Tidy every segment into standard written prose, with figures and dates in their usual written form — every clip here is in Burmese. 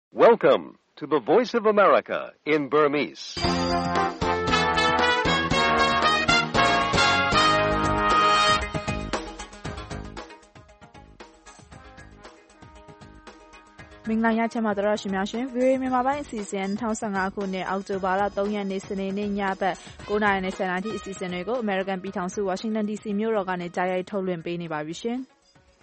Welcome to the Voice of America in Burmese. ။မင်္ဂလာညချမ်းပါတော်ရှင်များရှင် VOA မြန်မာပိုင်းအစီအစဉ်2015ခုနှစ်အောက်တိုဘာလ3ရက်နေ့စနေနေ့ညဘက်9:10နာရီအစီအစဉ်တွေကို American ပြည်ထောင်စု Washington DC မြို့တော်ကနေကြားရိုက်ထုတ်လွှင့်ပေးနေပါပြီရှင်။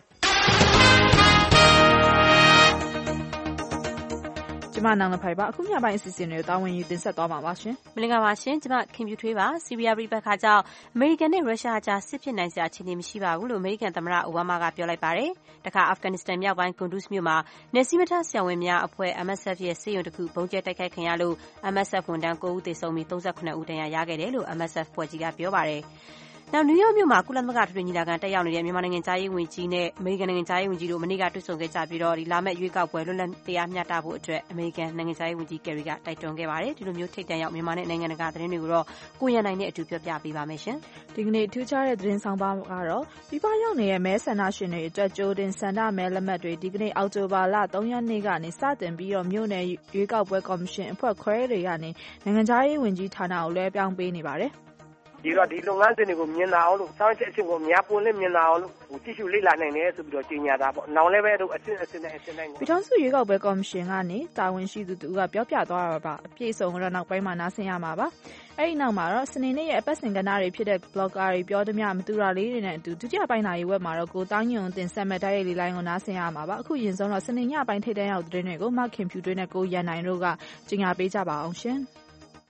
ကျမနောင်လဖိုင်ပါအခုညပိုင်းအစီအစဉ်တွေကိုတာဝန်ယူတင်ဆက်သွားမှာပါရှင်။မင်္ဂလာပါရှင်ကျမခင်ပြူထွေးပါစီးရီးယားပြည်ပခါကြောင့်အမေရိကန်နဲ့ရုရှားကြားစစ်ဖြစ်နိုင်စရာအခြေအနေမရှိပါဘူးလို့အမေရိကန်သမ္မတအိုဘားမားကပြောလိုက်ပါတယ်။တခါအာဖဂန်နစ္စတန်မြောက်ပိုင်းကွန်ဒုစ်မြို့မှာနယ်စည်းမခြားဆရာဝန်များအဖွဲ့ MSF ရဲ့ဆေးရုံတစ်ခုဘုံကျဲတိုက်ခိုက်ခံရလို့ MSF ဝန်ထမ်း9ဦးသေဆုံးပြီး39ဦးဒဏ်ရာရခဲ့တယ်လို့ MSF ဖွဲ့ကြီးကပြောပါတယ်။နောက်နယူးယောက်မြို့မှာကုလသမဂ္ဂထွေထွေညီလာခံတက်ရောက်နေတဲ့မြန်မာနိုင်ငံသားရေးဝန်ကြီးနဲ့အမေရိကန်နိုင်ငံသားရေးဝန်ကြီးတို့မနေ့ကတွေ့ဆုံခဲ့ကြပြီးတော့ဒီလာမယ့်ရွေးကောက်ပွဲလွတ်လပ်တရားမျှတဖို့အတွက်အမေရိကန်နိုင်ငံသားရေးဝန်ကြီးကယ်ရီကတိုက်တွန်းခဲ့ပါတယ်ဒီလိုမျိုးထိတ်တန့်ရောက်မြန်မာနဲ့နိုင်ငံတကာသတင်းတွေကိုတော့ကိုရန်နိုင်နဲ့အတူပြောပြပေးပါမယ်ရှင်ဒီကနေ့ထူးခြားတဲ့သတင်းဆောင်ပါကတော့ပြည်ပရောက်နေတဲ့မဲဆန္ဒရှင်တွေအတွက်ကြိုတင်ဆန္ဒမဲလက်မှတ်တွေဒီကနေ့အောက်တိုဘာလ3ရက်နေ့ကနေစတင်ပြီးတော့မြို့နယ်ရွေးကောက်ပွဲကော်မရှင်အဖွဲ့ခွဲတွေကနေနိုင်ငံသားရေးဝန်ကြီးဌာနကိုလွှဲပြောင်းပေးနေပါတယ်ဒီတော့ဒီလုပ်ငန်းစဉ်တွေကိုမြင်လာအောင်လို့စောင့်ကြည့်အချင်းကိုများပွင့်လင်းမြင်လာအောင်လို့ကြည့်ရှုလေ့လာနိုင်တယ်ဆိုပြီးတော့ကြေညာတာပေါ့။နောက်လည်းပဲတို့အစစ်တိုင်းပြည်ထောင်စုရွေးကောက်ပွဲကော်မရှင်ကနေတာဝန်ရှိသူတူကပြောပြသွားတာပါအပြည့်အစုံကတော့နောက်ပိုင်းမှာနားဆင်ရမှာပါ။အဲဒီနောက်မှာတော့စနေနေ့ရဲ့အပတ်စဉ်ကဏ္ဍတွေဖြစ်တဲ့ blogger တွေပြောသမျှမတူတာလေးတွေနဲ့အတူဒုတိယပိုင်းနာရီဝက်မှာတော့ကိုတောင်းညွန့်တင်ဆက်မဲ့တိုက်ရိုက်လေးလိုင်းကိုနားဆင်ရမှာပါ။အခုရင်ဆုံးတော့စနေညပိုင်းထိပ်တန်းရောက်သတင်းတွေကိုမခင်ဖြူတွေနဲ့ကိုရန်နိုင်တို့ကကြေညာပေးကြပါအောင်ရှင်။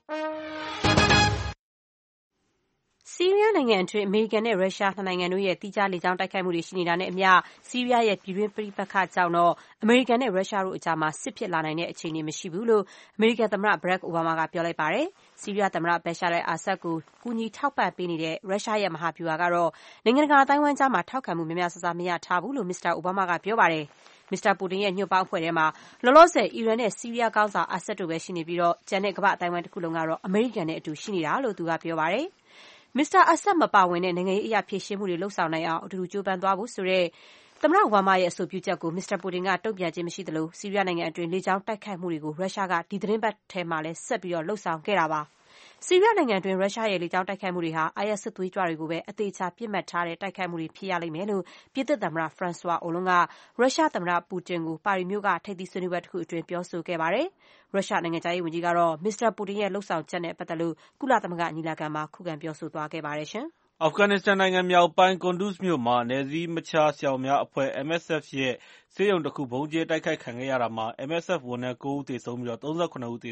ဆီးရီးယားနိုင်ငံအတွင်းအမေရိကန်နဲ့ရုရှားနှစ်နိုင်ငံတို့ရဲ့တိကျလေကြောင်းတိုက်ခိုက်မှုတွေရှိနေတာနဲ့အမျှဆီးရီးယားရဲ့ပြည်တွင်းပဋိပက္ခကြောင့်တော့အမေရိကန်နဲ့ရုရှားတို့အကြားမှာစစ်ဖြစ်လာနိုင်တဲ့အခြေအနေမရှိဘူးလို့အမေရိကန်သမ္မတဘရက်အိုဘားမားကပြောလိုက်ပါတယ်။ဆီးရီးယားသမ္မတဘရှာအာဆတ်ကိုကူညီထောက်ပံ့ပေးနေတဲ့ရုရှားရဲ့မဟာဗျူဟာကတော့နိုင်ငံတကာအသိုင်းအဝိုင်းကြားမှာထောက်ခံမှုများများဆဆမရထားဘူးလို့မစ္စတာအိုဘားမားကပြောပါတယ်။မစ္စတာပူတင်ရဲ့ညွှန့်ပေါင်းအဖွဲ့ထဲမှာလောလောဆယ်အီရန်နဲ့ဆီးရီးယားခေါင်းဆောင်အာဆတ်တို့ပဲရှိနေပြီးတော့ကျန်တဲ့ကမ္ဘာအသိုင်းအဝိုင်းတစ်ခုလုံးကတော့အမေရိကန်နဲ့အတူရှိနေတာလို့သူကပြောပါတယ်။မစ္စတာအာဆတ်မပါဝင်တဲ့နိုင်ငံရေးအရာဖြေရှင်းမှုတွေလှုပ်ဆောင်နိုင်အောင်အတူတူကြိုးပမ်းသွားဖို့ဆိုတဲ့သမ္မတအိုဘားမားရဲ့အဆိုပြုချက်ကိုမစ္စတာပူတင်ကတုံ့ပြန်ခြင်းမရှိသလိုဆီးရီးယားနိုင်ငံအတွင်းလေကြောင်းတိုက်ခိုက်မှုတွေကိုရုရှားကဒီသတင်းပတ်ထဲမှာလည်းဆက်ပြီးလှုပ်ဆောင်ခဲ့တာပါ။ဆီးရီးယားနိုင်ငံအတွင်းရုရှားရဲ့လေကြောင်းတိုက်ခိုက်မှုတွေဟာ IS စစ်သွေးကြွတွေကိုပဲအသေးချာပစ်မှတ်ထားတဲ့တိုက်ခိုက်မှုတွေဖြစ်ရလိမ့်မယ်လို့ပြင်သစ်သမ္မတဖရန်ဆွာအိုလွန်းကရုရှားသမ္မတပူတင်ကိုပါရီမြို့ကထိပ်သီးဆွေးနွေးပွဲတစ်ခုအတွင်းပြောဆိုခဲ့ပါတယ်။ရုရှားနိုင်ငံခြားရေးဝန်ကြီးကတော့မစ္စတာပူတင်ရဲ့လှုပ်ဆောင်ချက်နဲ့ပတ်သက်လို့ကုလသမဂ္ဂညီလာခံမှာခုခံပြောဆိုသွားခဲ့ပါတယ်ရှင်။အာဖဂန်နစ္စတန်နိုင်ငံမြောက်ပိုင်းကွန်ဒုစ်မြို့မှာနယ်စည်းမခြားဆရာဝန်များအဖွဲ့ MSF ရဲ့ဆေးရုံတစ်ခုဘုံကျဲတိုက်ခိုက်ခံခဲ့ရတာမှာ MSF ဝန်ထမ်း9ဦးသေဆုံးပြီးတော့39ဦးသေ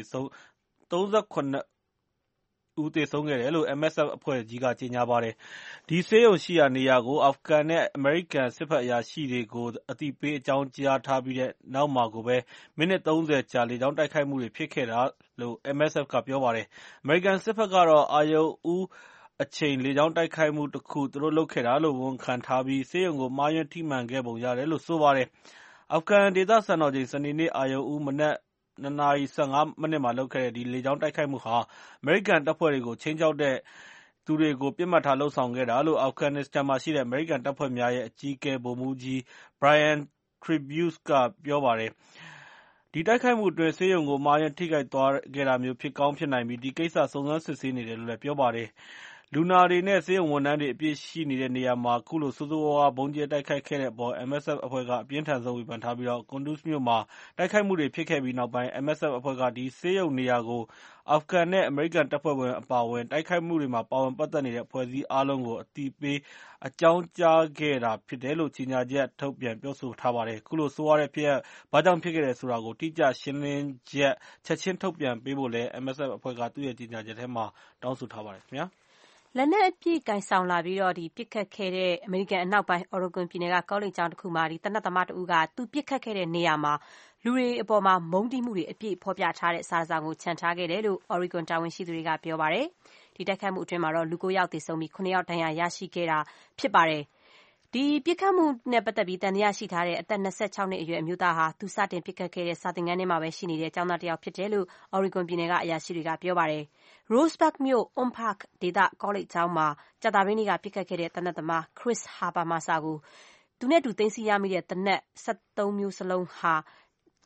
ဆုံးခဲ့တယ်လို့ MSF အဖွဲ့ကြီးကကြေညာပါတယ်။ဒီဆေးရုံရှိရာနေရာကိုအာဖဂန်နဲ့အမေရိကန်စစ်ဘက်အရာရှိတွေကိုအသိပေးအကြောင်းကြားထားပြီးတဲ့နောက်မှာကိုပဲမိနစ်30ကြာလေကြောင်းတိုက်ခိုက်မှုတွေဖြစ်ခဲ့တာလို့ MSF ကပြောပါတယ်။အမေရိကန်စစ်ဘက်ကတော့အာရုံဦးအချိန်လေကြောင်းတိုက်ခိုက်မှုတစ်ခုသူတို့လုပ်ခဲ့တာလို့ဝန်ခံထားပြီးဆေးရုံကိုမှားယွင်းထိမှန်ခဲ့ပုံရတယ်လို့ဆိုပါတယ်။အာဖဂန်ဒေသစံတော်ချိန်စနေနေ့အာရုံဦးမနက်2:15မှာလုပ်ခဲ့တဲ့ဒီလေကြောင်းတိုက်ခိုက်မှုဟာအမေရိကန်တပ်ဖွဲ့တွေကိုခြိမ်းခြောက်တဲ့သူတွေကိုပစ်မှတ်ထားလှုပ်ဆောင်ခဲ့တာလို့အာဖဂန်နစ္စတန်မှာရှိတဲ့အမေရိကန်တပ်ဖွဲ့များရဲ့အကြီးအကဲဗိုလ်မှူးကြီး Brian Tribus ကပြောပါတယ်။ဒီတိုက်ခိုက်မှုအတွင်းဆေးရုံကိုမှားယွင်းထိခိုက်သွားခဲ့တာမျိုးဖြစ်ကောင်းဖြစ်နိုင်ပြီးဒီကိစ္စစုံစမ်းစစ်ဆေးနေတယ်လို့လည်းပြောပါတယ်။လူနာတွေနဲ့ဆေးရုံဝန်ထမ်းတွေအပြည့်ရှိနေတဲ့နေရာမှာအခုလိုဆိုးဆိုးဝါးဝါးဗုံးကျဲတိုက်ခိုက်ခဲ့တဲ့အပေါ် MSF အဖွဲ့ကအပြင်းထန်ဆုံးဝေဖန်ထားပြီးတော့ကွန်ဒုစ်မြို့မှာတိုက်ခိုက်မှုတွေဖြစ်ခဲ့ပြီးနောက်ပိုင်း MSF အဖွဲ့ကဒီဆေးရုံနေရာကိုအာဖဂန်နဲ့အမေရိကန်တပ်ဖွဲ့ဝင်အပါအဝင်တိုက်ခိုက်မှုတွေမှာပါဝင်ပတ်သက်နေတဲ့အဖွဲ့အစည်းအားလုံးကိုအသိပေးအကြောင်းကြားခဲ့တာဖြစ်တယ်လို့ကြေညာချက်ထုတ်ပြန်ပြောဆိုထားပါတယ်။ခုလိုဆိုးဝါးတဲ့ဖြစ်ရပ်ဘာကြောင့်ဖြစ်ခဲ့တယ်ဆိုတာကိုတိကျရှင်းလင်းချက်ချင်းထုတ်ပြန်ပေးဖို့လည်း MSF အဖွဲ့ကသူ့ရဲ့ကြေညာချက်ထဲမှာတောင်းဆိုထားပါတယ်ခင်ဗျာ။လက်နက်အပြည့်ကိုင်ဆောင်လာပြီးတော့ပစ်ခတ်ခဲ့တဲ့အမေရိကန်အနောက်ပိုင်း Oregon ပြည်နယ်ကကောလိပ်ကျောင်းတစ်ခုမှာသေနတ်သမားတဦးကသူပစ်ခတ်ခဲ့တဲ့နေရာမှာလူတွေအပေါ်မှာမုန်းတီးမှုတွေအပြည့်ဖော်ပြထားတဲ့စာတစောင်ကိုချန်ထားခဲ့တယ်လို့ Oregon တာဝန်ရှိသူတွေကပြောပါတယ်။ဒီတိုက်ခိုက်မှုအတွင်းမှာတော့လူ9ယောက်သေဆုံးပြီး9ယောက်ဒဏ်ရာရရှိခဲ့တာဖြစ်ပါတယ်။ဒီပစ်ခတ်မှုနဲ့ပတ်သက်ပြီးတန်တရားရှိထားတဲ့အသက်26နှစ်အရွယ်အမျိုးသားဟာသူစတင်ပစ်ခတ်ခဲ့တဲ့စာသင်ခန်းထဲမှာပဲရှိနေတဲ့ကျောင်းသားတစ်ယောက်ဖြစ်တယ်လို့ Oregon ပြည်နယ်ကအရာရှိတွေကပြောပါတယ်။ Roseburg မြို့ On Park ဒေသကောလိပ်ကျောင်းမှာကြာသပတေးနေ့ကပစ်ခတ်ခဲ့တဲ့သေနတ်သမား Chris Habermasar ကိုသူနဲ့အတူသိမ်းဆည်းရမိတဲ့သေနတ်73မျိုးစလုံးဟာ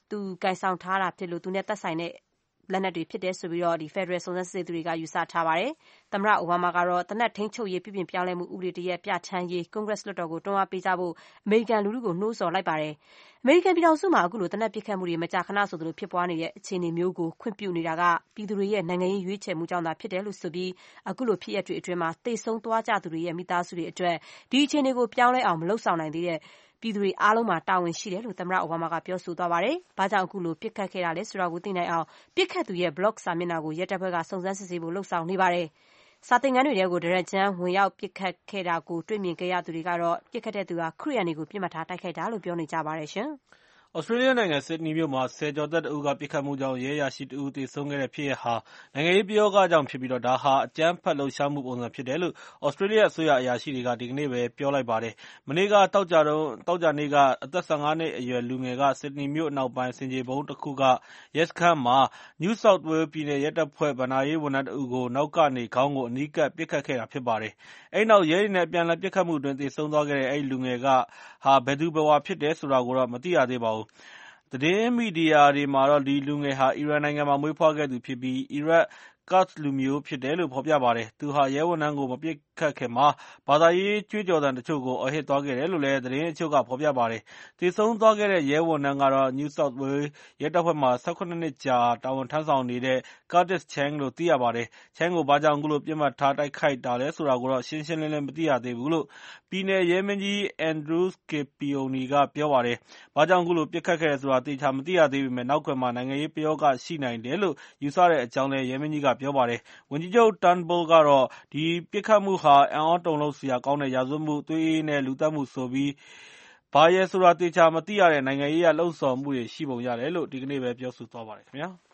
သူကန်ဆောင်ထားတာဖြစ်လို့သူနဲ့သက်ဆိုင်တဲ့လက်နက်တွေဖြစ်တယ်ဆိုပြီးတော့ဒီ Federal စုံစမ်းစစ်ဆေးသူတွေကယူဆထားပါတယ်။သမ္မတအိုဘားမားကတော့တနက်ထိန်းချုပ်ရေးပြုပြင်ပြောင်းလဲမှုဥပဒေတရက်ပြဋ္ဌာန်းရေး Congress လွှတ်တော်ကိုတွန်းအားပေးကြဖို့အမေရိကန်လူထုကိုနှိုးဆော်လိုက်ပါတယ်။အမေရိကန်ပြည်ထောင်စုမှာအခုလိုတနက်ပစ်ခတ်မှုတွေမကြာခဏဆိုသလိုဖြစ်ပွားနေတဲ့အခြေအနေမျိုးကိုခွင့်ပြုနေတာကပြည်သူတွေရဲ့နိုင်ငံရေးရွေးချယ်မှုကြောင့်သာဖြစ်တယ်လို့ဆိုပြီးအခုလိုဖြစ်ရပ်တွေအတွင်းမှာသေဆုံးသွားကြသူတွေရဲ့မိသားစုတွေအတွက်ဒီအခြေအနေကိုပြောင်းလဲအောင်မလုပ်ဆောင်နိုင်သေးတဲ့ပြည်သူတွေအားလုံးမှာတာဝန်ရှိတယ်လို့သမ္မတအိုဘားမားကပြောဆိုသွားပါတယ်။ဘာကြောင့်အခုလိုပစ်ခတ်ခဲ့တာလဲဆိုတာကိုသိနိုင်အောင်ပစ်ခတ်သူရဲ့ blog စာမျက်နှာကိုရဲတပ်ဖွဲ့ကစုံစမ်းစစ်ဆေးဖို့လှုံ့ဆော်နေပါတယ်။စာသင်ခန်းတွေထဲကိုဒရက်ဂျန်ဝင်ရောက်ပစ်ခတ်ခဲ့တာကိုတွေ့မြင်ခဲ့ရသူတွေကတော့ပစ်ခတ်တဲ့သူဟာခရစ်ယာန်တွေကိုပြစ်မှတ်ထားတိုက်ခိုက်တာလို့ပြောနေကြပါတယ်ရှင်။ဩစတြေးလျနိုင်ငံဆစ်ဒနီမြို့မှာဆယ်ကျော်သက်တဦးကပစ်ခတ်မှုကြောင့်ရဲအရာရှိတဦးသေဆုံးခဲ့တဲ့ဖြစ်ရပ်ဟာနိုင်ငံရေးပယောဂကြောင့်ဖြစ်ပြီးဒါဟာအကြမ်းဖက်လှုပ်ရှားမှုပုံစံဖြစ်တယ်လို့ဩစတြေးလျအစိုးရအရာရှိတွေကဒီကနေ့ပဲပြောလိုက်ပါတယ်။မနေ့ကသောကြာနေ့ကအသက်15နှစ်အရွယ်လူငယ်ကဆစ်ဒနီမြို့အနောက်ပိုင်းဆင်ခြေဖုံးတစ်ခုကရဲစခန်းမှာ New South Wales ပြည်နယ်ရဲတပ်ဖွဲ့ဘဏ္ဍာရေးဝန်ထမ်းတဦးကိုနောက်ကနေခေါင်းကိုအနီးကပ်ပစ်ခတ်ခဲ့တာဖြစ်ပါတယ်။အဲဒီနောက်ရဲတွေနဲ့အပြန်အလှန်ပစ်ခတ်မှုအတွင်းသေဆုံးသွားခဲ့တဲ့အဲဒီလူငယ်ကဘယ်သူဘယ်ဝါဖြစ်တယ်ဆိုတာကိုတော့မသိရသေးပါဘူး။သတင်းမီဒီယာတွေမှာတော့ဒီလူငယ်ဟာအီရန်နိုင်ငံမှာမွေးဖွားခဲ့သူဖြစ်ပြီးအီရတ်Kurd လူမျိုးဖြစ်တယ်လို့ဖော်ပြပါတယ်။သူဟာရဲဝန်ထမ်းကိုမပစ်ခတ်ခင်မှာဘာသာရေးကြွေးကြော်သံတချို့ကိုအော်ဟစ်သွားခဲ့တယ်လို့လည်းသတင်းအချို့ကဖော်ပြပါတယ်။သေဆုံးသွားခဲ့တဲ့ရဲဝန်ထမ်းကတော့ New South Wales ရဲတပ်ဖွဲ့မှာ17နှစ်ကြာတာဝန်ထမ်းဆောင်နေတဲ့ Curtis Cheng လို့သိရပါတယ်။ Cheng ကိုဘာကြောင့်အခုလိုပစ်မှတ်ထားတိုက်ခိုက်တာလဲဆိုတာကိုတော့ရှင်းရှင်းလင်းလင်းမသိရသေးဘူးလို့ပြည်နယ်ရဲမင်းကြီး Andrew Scipione ကပြောပါတယ်။ဘာကြောင့်အခုလိုပစ်ခတ်ခဲ့တယ်ဆိုတာသေချာမသိရသေးပေမဲ့နောက်ကွယ်မှာနိုင်ငံရေးပယောဂရှိနိုင်တယ်လို့ယူဆတဲ့အကြောင်းလည်းရဲမင်းကြီးကပြောပါတယ်။ဝန်ကြီးချုပ် Turnbull ကတော့ဒီပစ်ခတ်မှုဟာအံ့အားတုန်လှုပ်စရာကောင်းတဲ့ရာဇဝတ်မှု၊သွေးအေးနဲ့လူသတ်မှုဆိုပြီးဘာရယ်ဆိုတာသေချာမသိရတဲ့နိုင်ငံရေးအရလှုံ့ဆော်မှုတွေရှိပုံရတယ်လို့ဒီကနေ့ပဲပြောဆိုသွားပါတယ်ခင်ဗျာ။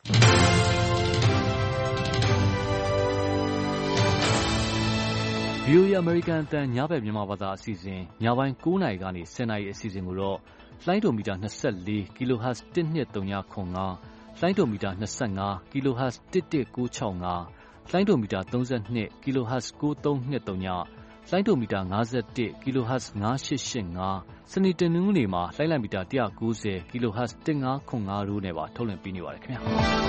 VOA အမေရိကန်အသံညဘက်မြန်မာဘာသာအစီအစဉ်ညပိုင်း9:00 နာရီကနေ 10:00 နာရီအစီအစဉ်ကိုတော့လိုင်းဒိုမီတာ24 kHz 12395လိုင်းဒိုမီတာ25 kHz 11965လိုင်းဒိုမီတာ32 kHz 9323လိုင်းဒိုမီတာ51 kHz 9885စနေတနင်္ဂနွေမှာလိုင်းလံမီတာ190 kHz 1505တို့နဲ့ပါထုတ်လွှင့်ပေးနေပါတယ်ခင်ဗျာ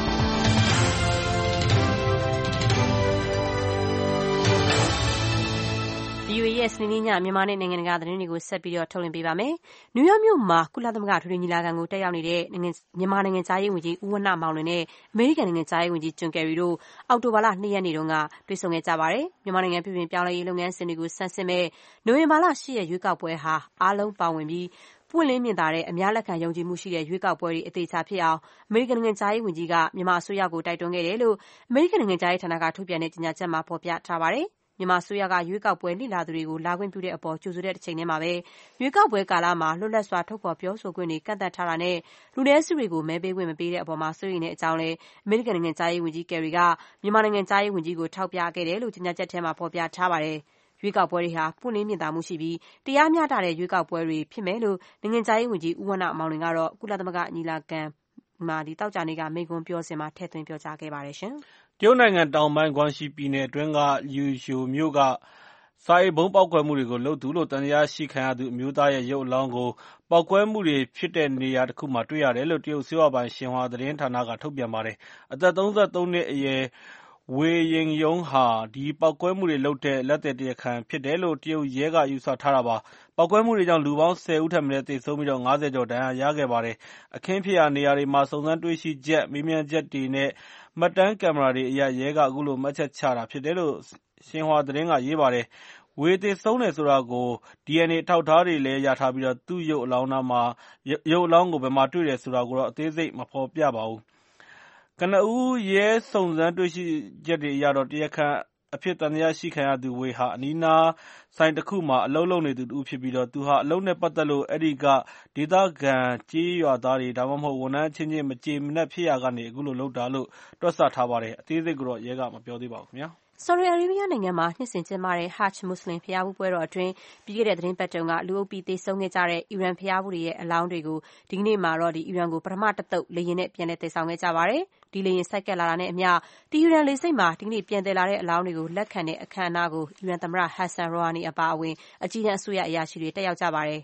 VOA ရဲ့စနေနေ့ညမြန်မာနဲ့နိုင်ငံတကာသတင်းတွေကိုဆက်ပြီးတော့ထုတ်လွှင့်ပေးပါမယ်။နယူးယောက်မြို့မှာကုလသမဂ္ဂထွေထွေညီလာခံကိုတက်ရောက်နေတဲ့မြန်မာနိုင်ငံသားရေးဝန်ကြီးဦးဝဏ္ဏမောင်လွင်နဲ့အမေရိကန်နိုင်ငံသားရေးဝန်ကြီးဂျွန်ကယ်ရီတို့အောက်တိုဘာလ2ရက်နေ့တုန်းကတွေ့ဆုံခဲ့ကြပါတယ်။မြန်မာနိုင်ငံပြည်ပပြောင်းလဲရေးလုပ်ငန်းစဉ်တွေကိုဆန်းစစ်မဲ့နိုဝင်ဘာလ10ရက်ရွေးကောက်ပွဲဟာအားလုံးပါဝင်ပြီးပွင့်လင်းမြင်သာတဲ့အများလက်ခံယုံကြည်မှုရှိတဲ့ရွေးကောက်ပွဲတွေအသေးချာဖြစ်အောင်အမေရိကန်နိုင်ငံသားရေးဝန်ကြီးကမြန်မာအစိုးရကိုတိုက်တွန်းခဲ့တယ်လို့အမေရိကန်နိုင်ငံသားရေးဌာနကထုတ်ပြန်တဲ့ကြေညာချက်မှာဖော်ပြထားပါတယ်။မြန်မာအစိုးရကရွေးကောက်ပွဲလေ့လာသူတွေကိုလာခွင့်ပြုတဲ့အပေါ်ကြိုဆိုတဲ့တစ်ချိန်တည်းမှာပဲရွေးကောက်ပွဲကာလမှာလွတ်လပ်စွာထုတ်ဖော်ပြောဆိုခွင့်တွေကန့်သတ်ထားတာနဲ့လူနည်းစုတွေကိုမဲပေးခွင့်မပေးတဲ့အပေါ်မှာစိုးရိမ်တဲ့အကြောင်းလည်းအမေရိကန်နိုင်ငံသားရေးဝန်ကြီးကယ်ရီကမြန်မာနိုင်ငံသားရေးဝန်ကြီးကိုထောက်ပြခဲ့တယ်လို့ကြေညာချက်ထဲမှာဖော်ပြထားပါတယ်။ရွေးကောက်ပွဲတွေဟာပွင့်လင်းမြင်သာမှုရှိပြီးတရားမျှတတဲ့ရွေးကောက်ပွဲတွေဖြစ်မယ်လို့နိုင်ငံသားရေးဝန်ကြီးဦးဝဏ္ဏမောင်လွင်ကတော့ကုလသမဂ္ဂညီလာခံမှာတောက်ကြနေကမိန့်ခွန်းပြောစဉ်မှာထည့်သွင်းပြောကြားခဲ့ပါတယ်ရှင်။တရုတ်နိုင်ငံတောင်ပိုင်းဂွမ်ရှီပြည်နယ်အတွင်းကလျူရှိုမြို့ကစာရေးဗုံးပေါက်ကွဲမှုတွေကိုလုပ်သူလို့တန်တရားရှိခံရသူအမျိုးသားရဲ့ရုပ်အလောင်းကိုပေါက်ကွဲမှုတွေဖြစ်တဲ့နေရာတစ်ခုမှာတွေ့ရတယ်လို့တရုတ်ဆေးဝါးပိုင်ရှင်ဟွာသတင်းဌာနကထုတ်ပြန်ပါတယ်။အသက်33နှစ်အရွယ်ဝေရင်ယုံဟာဒီပေါက်ကွဲမှုတွေလုပ်တဲ့လက်သည်တရားခံဖြစ်တယ်လို့တရုတ်ရဲကယူဆထားတာပါ။ပေါက်ကွဲမှုတွေကြောင့်လူပေါင်း10ဦးထက်မနည်းသေဆုံးပြီး50ကျော်ဒဏ်ရာရခဲ့ပါတယ်။အခင်းဖြစ်ရာနေရာတွေမှာစုံစမ်းတွေ့ရှိချက်မေးမြန်းချက်တွေနဲ့မှတ်တမ်းကင်မရာတွေအရရဲကအခုလိုမှတ်ချက်ချတာဖြစ်တယ်လို့ရှင်ဟွာသတင်းကရေးပါတယ်။ဝေသေဆုံးတယ်ဆိုတာကို DNA အထောက်အထားတွေလည်းရထားပြီးသူ့ရုပ်အလောင်းကိုဘယ်မှာတွေ့တယ်ဆိုတာကိုတော့အသေးစိတ်မဖော်ပြပါဘူး။ကနဦးရဲစုံစမ်းတွေ့ရှိချက်တွေအရတော့တရားခံအဖြစ်သံသယရှိခံရသူဝေဟာအနီးနားဆိုင်တစ်ခုမှာအလုပ်လုပ်နေသူတစ်ဦးဖြစ်ပြီးသူဟာအလုပ်နဲ့ပတ်သက်လို့အဲဒီကဒေသခံကျေးရွာသားတွေဒါမှမဟုတ်ဝန်ထမ်းအချင်းချင်းမကျေမနပ်ဖြစ်ရာကနေအခုလိုလုပ်တာလို့တွက်ဆထားပါတယ်။အသေးစိတ်ကိုတော့ရဲကမပြောသေးပါဘူးခင်ဗျာ။ဆော်ဒီအာရေဗျနိုင်ငံမှာနှစ်စဉ်ကျင်းပတဲ့ Hajj မွတ်စလင်ဘုရားဖူးပွဲတော်အတွင်းပြီးခဲ့တဲ့သတင်းပတ်တုန်းကလူအုပ်ပြီးသေဆုံးခဲ့ကြတဲ့အီရန်ဘုရားဖူးတွေရဲ့အလောင်းတွေကိုဒီကနေ့မှာတော့အီရန်ကိုပထမတစ်သုတ်လေယာဉ်နဲ့ပြန်လည်သယ်ဆောင်ခဲ့ကြပါတယ်။ဒီလေယာဉ်ဆိုက်ကပ်လာတာနဲ့အမျှတီဟီရန်လေဆိပ်မှာဒီကနေ့ပြန်သယ်လာတဲ့အလောင်းတွေကိုလက်ခံတဲ့အခမ်းအနားကိုအီရန်သမ္မတ Hassan Rouhani အပါအဝင်အကြီးတန်းအစိုးရအရာရှိတွေတက်ရောက်ကြပါတယ်။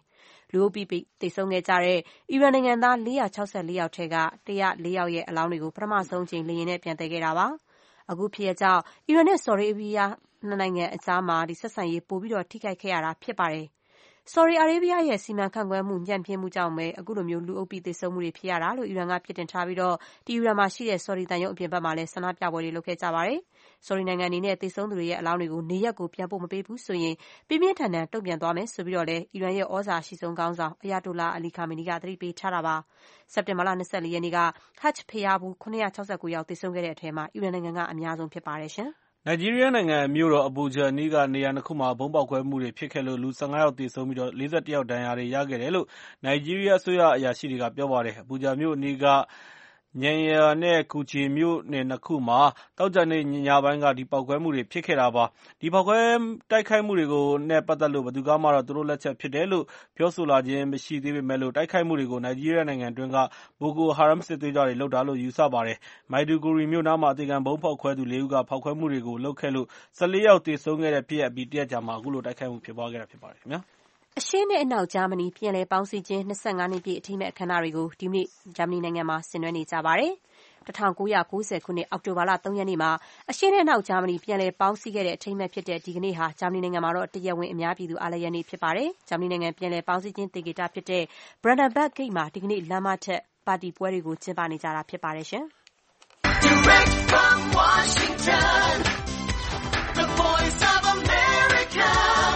လူအုပ်ပြီးသေဆုံးခဲ့ကြတဲ့အီရန်နိုင်ငံသား464ယောက်ထဲက104ယောက်ရဲ့အလောင်းတွေကိုပထမဆုံးအကြိမ်လေယာဉ်နဲ့ပြန်သယ်ခဲ့တာပါ။အခုဖြစ်ရပ်ကြောင့်အီရန်နဲ့ဆော်ဒီအာရေဗျနှစ်နိုင်ငံအကြားမှာဆက်ဆံရေးပိုပြီးထိခိုက်ခဲ့ရတာဖြစ်ပါတယ်။ဆော်ဒီအာရေဗျရဲ့စီမံခန့်ခွဲမှုညံ့ဖျင်းမှုကြောင့်ပဲအခုလိုလူအုပ်ပြီးသေဆုံးမှုတွေဖြစ်ရတာလို့အီရန်ကပြစ်တင်ထားပြီးတီဟီရန်မှာရှိတဲ့ဆော်ဒီသံရုံးအပြင်ဘက်မှာလည်းဆန္ဒပြပွဲတွေလုပ်ခဲ့ကြပါတယ်။ဆော်ဒီနိုင်ငံအနေနဲ့သေဆုံးသူတွေရဲ့အလောင်းတွေကိုနေရပ်ကိုပြန်ပို့မပေးဘူးဆိုရင်ပြင်းပြင်းထန်ထန်တုံ့ပြန်သွားမယ်ဆိုပြီးလည်းအီရန်ရဲ့ဩဇာအရှိဆုံးခေါင်းဆောင်အယာတိုလာအလီခါမီနီကသတိပေးထားတာပါ။စက်တင်ဘာလ24ရက်နေ့ကဟတ်ဂျ်ဘုရားဖူး969ယောက်သေဆုံးခဲ့တဲ့အထဲမှာအီရန်နိုင်ငံကအများဆုံးဖြစ်ပါတယ်ရှင်။နိုင်ဂျီးရီးယားနိုင်ငံမြို့တော်အဘူဂျာအနီးကနေရာ2ခုမှာဗုံးပေါက်ကွဲမှုတွေဖြစ်ခဲ့လို့လူ15ယောက်သေဆုံးပြီး41ယောက်ဒဏ်ရာတွေရခဲ့တယ်လို့နိုင်ဂျီးရီးယားအစိုးရအရာရှိတွေကပြောပါတယ်။အဘူဂျာမြို့အနီးကညန်ယာနဲ့ကူချီမြို့နယ်2ခုမှာသောကြာနေ့ညပိုင်းကဒီပေါက်ကွဲမှုတွေဖြစ်ခဲ့တာပါ။ဒီပေါက်ကွဲတိုက်ခိုက်မှုတွေကိုနဲ့ပတ်သက်လို့ဘယ်သူကမှသူတို့လက်ချက်ဖြစ်တယ်လို့ပြောဆိုလာခြင်းမရှိသေးပေမဲ့တိုက်ခိုက်မှုတွေကိုနိုင်ဂျီးရီးယားနိုင်ငံအတွင်းကဘိုကိုဟာရမ်စစ်သွေးကြွတွေလုပ်တာလို့ယူဆပါတယ်။မိုက်ဒူဂူရီမြို့နားမှာအသေခံဗုံးဖောက်ခွဲသူ4ဦးကဖောက်ခွဲမှုတွေကိုလုပ်ခဲ့လို့14ယောက်သေဆုံးခဲ့တဲ့ဖြစ်ရပ်အပြီးတရက်ကြာမှာအခုလိုတိုက်ခိုက်မှုဖြစ်ပွားခဲ့တာဖြစ်ပါတယ်ခင်ဗျာ။အရှေ့နဲ့အနောက်ဂျာမနီပြန်လည်ပေါင်းစည်းခြင်း25နှစ်ပြည့်အထိမ်းအမှတ်အခမ်းအနားတွေကိုဒီနေ့ဂျာမနီနိုင်ငံမှာဆင်နွှဲနေကြပါတယ်။1990ခုနှစ်အောက်တိုဘာလ3ရက်နေ့မှာအရှေ့နဲ့အနောက်ဂျာမနီပြန်လည်ပေါင်းစည်းခဲ့တဲ့အထိမ်းအမှတ်ဖြစ်တဲ့ဒီကနေ့ဟာဂျာမနီနိုင်ငံမှာတရားဝင်အများပြည်သူအားလပ်ရက်နေ့ဖြစ်ပါတယ်။ဂျာမနီနိုင်ငံပြန်လည်ပေါင်းစည်းခြင်းသေကေတဖြစ်တဲ့ Brandenburg Gate မှာဒီကနေ့လမ်းမထက်ပါတီပွဲတွေကိုကျင်းပနေကြတာဖြစ်ပါတယ်ရှင်။ Direct from Washington, the Voice of America,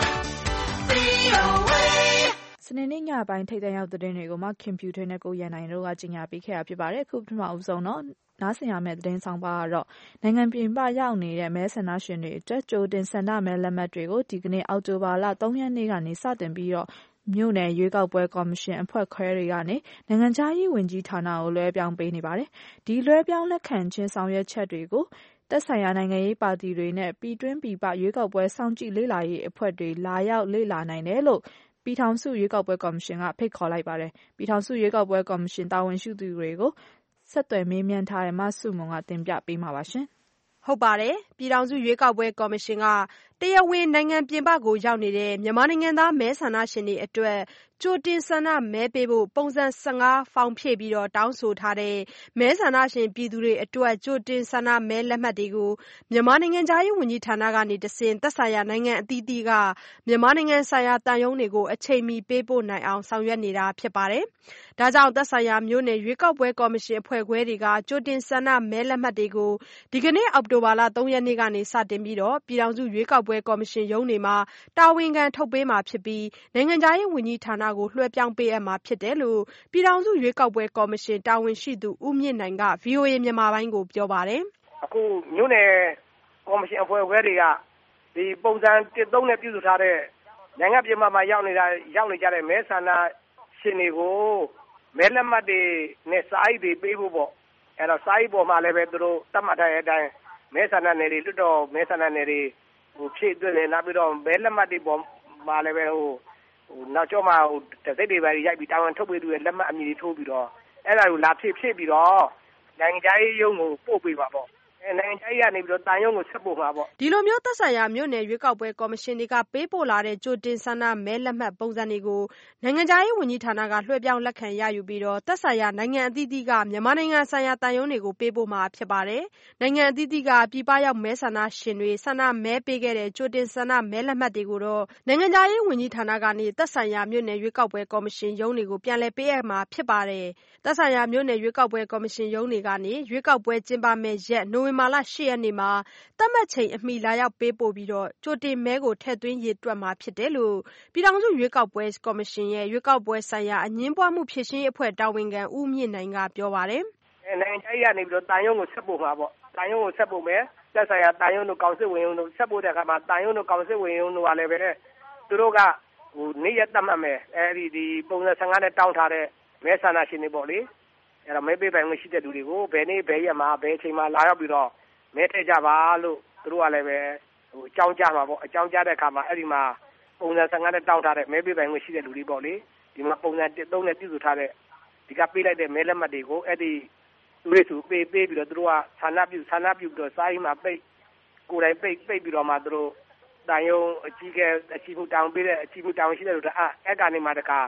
VOA စနေနေ့ညပိုင်းထိပ်တန်းရောက်သတင်းတွေကိုမှခင်ဖြူထွေးနဲ့ကိုရန်နိုင်တို့ကကြီးညာပေးခဲ့တာဖြစ်ပါတယ်။အခုပထမအဆုံးတော့နားဆင်ရမယ့်သတင်းဆောင်ပါကတော့နိုင်ငံပြင်ပရောက်နေတဲ့မဲဆန္ဒရှင်တွေအတွက်ကြိုတင်ဆန္ဒမဲလက်မှတ်တွေကိုဒီကနေ့အောက်တိုဘာလ3ရက်နေ့ကနေစတင်ပြီးမြို့နယ်ရွေးကောက်ပွဲကော်မရှင်အဖွဲ့ခွဲတွေကနေနိုင်ငံခြားရေးဝန်ကြီးဌာနကိုလွှဲပြောင်းပေးနေပါတယ်။ဒီလွှဲပြောင်းလက်ခံခြင်းဆောင်ရွက်ချက်တွေကိုသက်ဆိုင်ရာနိုင်ငံရေးပါတီတွေနဲ့ပြည်တွင်းပြည်ပရွေးကောက်ပွဲစောင့်ကြည့်လေ့လာရေးအဖွဲ့တွေလာရောက်လေ့လာနိုင်တယ်လို့ပြည်ထောင်စုရွေးကောက်ပွဲကော်မရှင်ကဖိတ်ခေါ်လိုက်ပါတယ်။ပြည်ထောင်စုရွေးကောက်ပွဲကော်မရှင်တာဝန်ရှိသူတွေကိုဆက်သွယ်မေးမြန်းထားတဲ့မဆုမွန်ကတင်ပြပေးမှာပါရှင်။ဟုတ်ပါတယ်။ပြည်ထောင်စုရွေးကောက်ပွဲကော်မရှင်ကတရားဝင်နိုင်ငံပြင်ပကိုရောက်နေတဲ့မြန်မာနိုင်ငံသားမဲဆန္ဒရှင်တွေအတွက်ကြိုတင်ဆန္ဒမဲပေးဖို့ပုံစံ15ဖောင်ဖြည့်ပြီးတောင်းဆိုထားတဲ့မဲဆန္ဒရှင်ပြည်သူတွေအတွက်ကြိုတင်ဆန္ဒမဲလက်မှတ်တွေကိုမြန်မာနိုင်ငံခြားရေးဝန်ကြီးဌာနကနေတဆင့်သက်ဆိုင်ရာနိုင်ငံအသီးသီးကမြန်မာနိုင်ငံဆိုင်ရာတန်ယုံတွေကိုအချိန်မီပေးပို့နိုင်အောင်ဆောင်ရွက်နေတာဖြစ်ပါတယ်။ဒါကြောင့်သက်ဆိုင်ရာမြို့နယ်ရွေးကောက်ပွဲကော်မရှင်အဖွဲ့ခွဲတွေကကြိုတင်ဆန္ဒမဲလက်မှတ်တွေကိုဒီကနေ့အောက်တိုဘာလ3ရက်နေ့ကနေစတင်ပြီးပြည်ထောင်စုရွေးကောက်ပွဲကော်မရှင်ရုံးတွေမှာတာဝန်ခံထုတ်ပေးမှာဖြစ်ပြီးနိုင်ငံခြားရေးဝန်ကြီးဌာနကိုလွှဲပြောင်းပေးအပ်မှာဖြစ်တယ်လို့ပြည်ထောင်စုရွေးကောက်ပွဲကော်မရှင်တာဝန်ရှိသူဦးမြင့်နိုင်က VOA မြန်မာပိုင်းကိုပြောပါတယ်။အခုမြို့နယ်ကော်မရှင်အဖွဲ့ခွဲတွေကဒီပုံစံ13နဲ့ပြုစုထားတဲ့နိုင်ငံပြည်မှာရောက်နေကြတဲ့မဲဆန္ဒရှင်တွေကိုမဲလက်မှတ်တွေနဲ့စာအိတ်တွေပေးဖို့ပေါ့။အဲ့တော့စာအိတ်ပေါ်မှာလည်းပဲသူတို့သတ်မှတ်ထားတဲ့အတိုင်းမဲဆန္ဒနယ်တွေလွတ်တော်မဲဆန္ဒနယ်တွေဖြည့်သွင်းတယ်နောက်ပြီးတော့မဲလက်မှတ်တွေပေါ်မှာလည်းပဲနောက်ကျောမှာတစိတ်တွေပဲရိုက်ပြီးတာဝန်ထုတ်ပေးသူရဲ့လက်မှတ်အမည်ထိုးပြီးတော့အဲ့ဒါကိုလာဖြည့်ပြီးတော့နိုင်ငံခြားရေးရုံးကိုပို့ပေးပါပေါ့နိုင်ငံခြားရေးကနေပြီးတော့တန်ရုံးကိုဆက်ပို့မှာပေါ့ဒီလိုမျိုးသက်ဆိုင်ရာမြို့နယ်ရွေးကောက်ပွဲကော်မရှင်တွေကပေးပို့လာတဲ့ကြိုတင်ဆန္ဒမဲလက်မှတ်ပုံစံတွေကိုနိုင်ငံခြားရေးဝန်ကြီးဌာနကလွှဲပြောင်းလက်ခံရယူပြီးတော့သက်ဆိုင်ရာနိုင်ငံအသီးသီးကမြန်မာနိုင်ငံဆိုင်ရာတန်ရုံးတွေကိုပေးပို့မှာဖြစ်ပါတယ်နိုင်ငံအသီးသီးကပြည်ပရောက်မဲဆန္ဒရှင်တွေဆန္ဒမဲပေးခဲ့တဲ့ကြိုတင်ဆန္ဒမဲလက်မှတ်တွေကိုတော့နိုင်ငံခြားရေးဝန်ကြီးဌာနကနေသက်ဆိုင်ရာမြို့နယ်ရွေးကောက်ပွဲကော်မရှင်ရုံးတွေကိုပြန်လည်ပေးအပ်မှာဖြစ်ပါတယ်သက်ဆိုင်ရာမြို့နယ်ရွေးကောက်ပွဲကော်မရှင်ရုံးတွေကနေရွေးကောက်ပွဲကျင်းပမယ့်ရက်နိုဝင်ဘာလ8ရက်နေ့မှာသတ်မှတ်ချိန်အမီလာရောက်ပေးပို့ပြီးတော့ကြိုတင်မဲကိုထည့်သွင်းရေတွက်မှာဖြစ်တယ်လို့ပြည်ထောင်စုရွေးကောက်ပွဲကော်မရှင်ရဲ့ရွေးကောက်ပွဲဆိုင်ရာအငြင်းပွားမှုဖြေရှင်းအဖွဲ့တာဝန်ခံဦးမြင့်နိုင်ကပြောပါတယ်နိုင်ငံခြားရေးကနေပြီးတော့တန်ရုံးကိုဆက်ပို့မှာပေါ့တန်ရုံးကိုဆက်ပို့မယ်သက်ဆိုင်ရာတန်ရုံးတို့ကောင်စစ်ဝင်ရုံးတို့ဆက်ပို့တဲ့အခါမှာတန်ရုံးတို့ကောင်စစ်ဝင်ရုံးတို့ကလည်းပဲသူတို့ကနေ့ရက်သတ်မှတ်မယ်ဒီပုံစံ15နဲ့တောင်းထားတဲ့မဲဆန္ဒရှင်တွေပေါ့လေအဲ့တော့မဲပေးပိုင်ခွင့်ရှိတဲ့လူတွေကိုဘယ်နေ့ဘယ်ရက်မှာဘယ်အချိန်မှာလာရောက်ပြီးတော့မဲထည့်ကြပါလို့သူတို့ကလည်းပဲအကြောင်းကြားမှာပေါ့အကြောင်းကြားတဲ့အခါမှာအဲ့ဒီမှာပုံစံ15နဲ့တောင်းထားတဲ့မဲပေးပိုင်ခွင့်ရှိတဲ့လူတွေပေါ့လေဒီမှာပုံစံ13နဲ့ပြုစုထားတဲ့ဒီကပေးလိုက်တဲ့မဲလက်မှတ်တွေကိုအဲ့ဒီသူတွေစုပေးပြီးတော့သူတို့ကဌာနပြုပြီးတော့စာရေးမှာပိတ်ကိုယ်တိုင်ပိတ်ပြီးတော့မှသူတို့တန်ယုံအကြီးမှုတောင်းပေးတဲ့အကြီးမှုတောင်းရှိတဲ့လူတွေအဲ့ကနေမှတခါ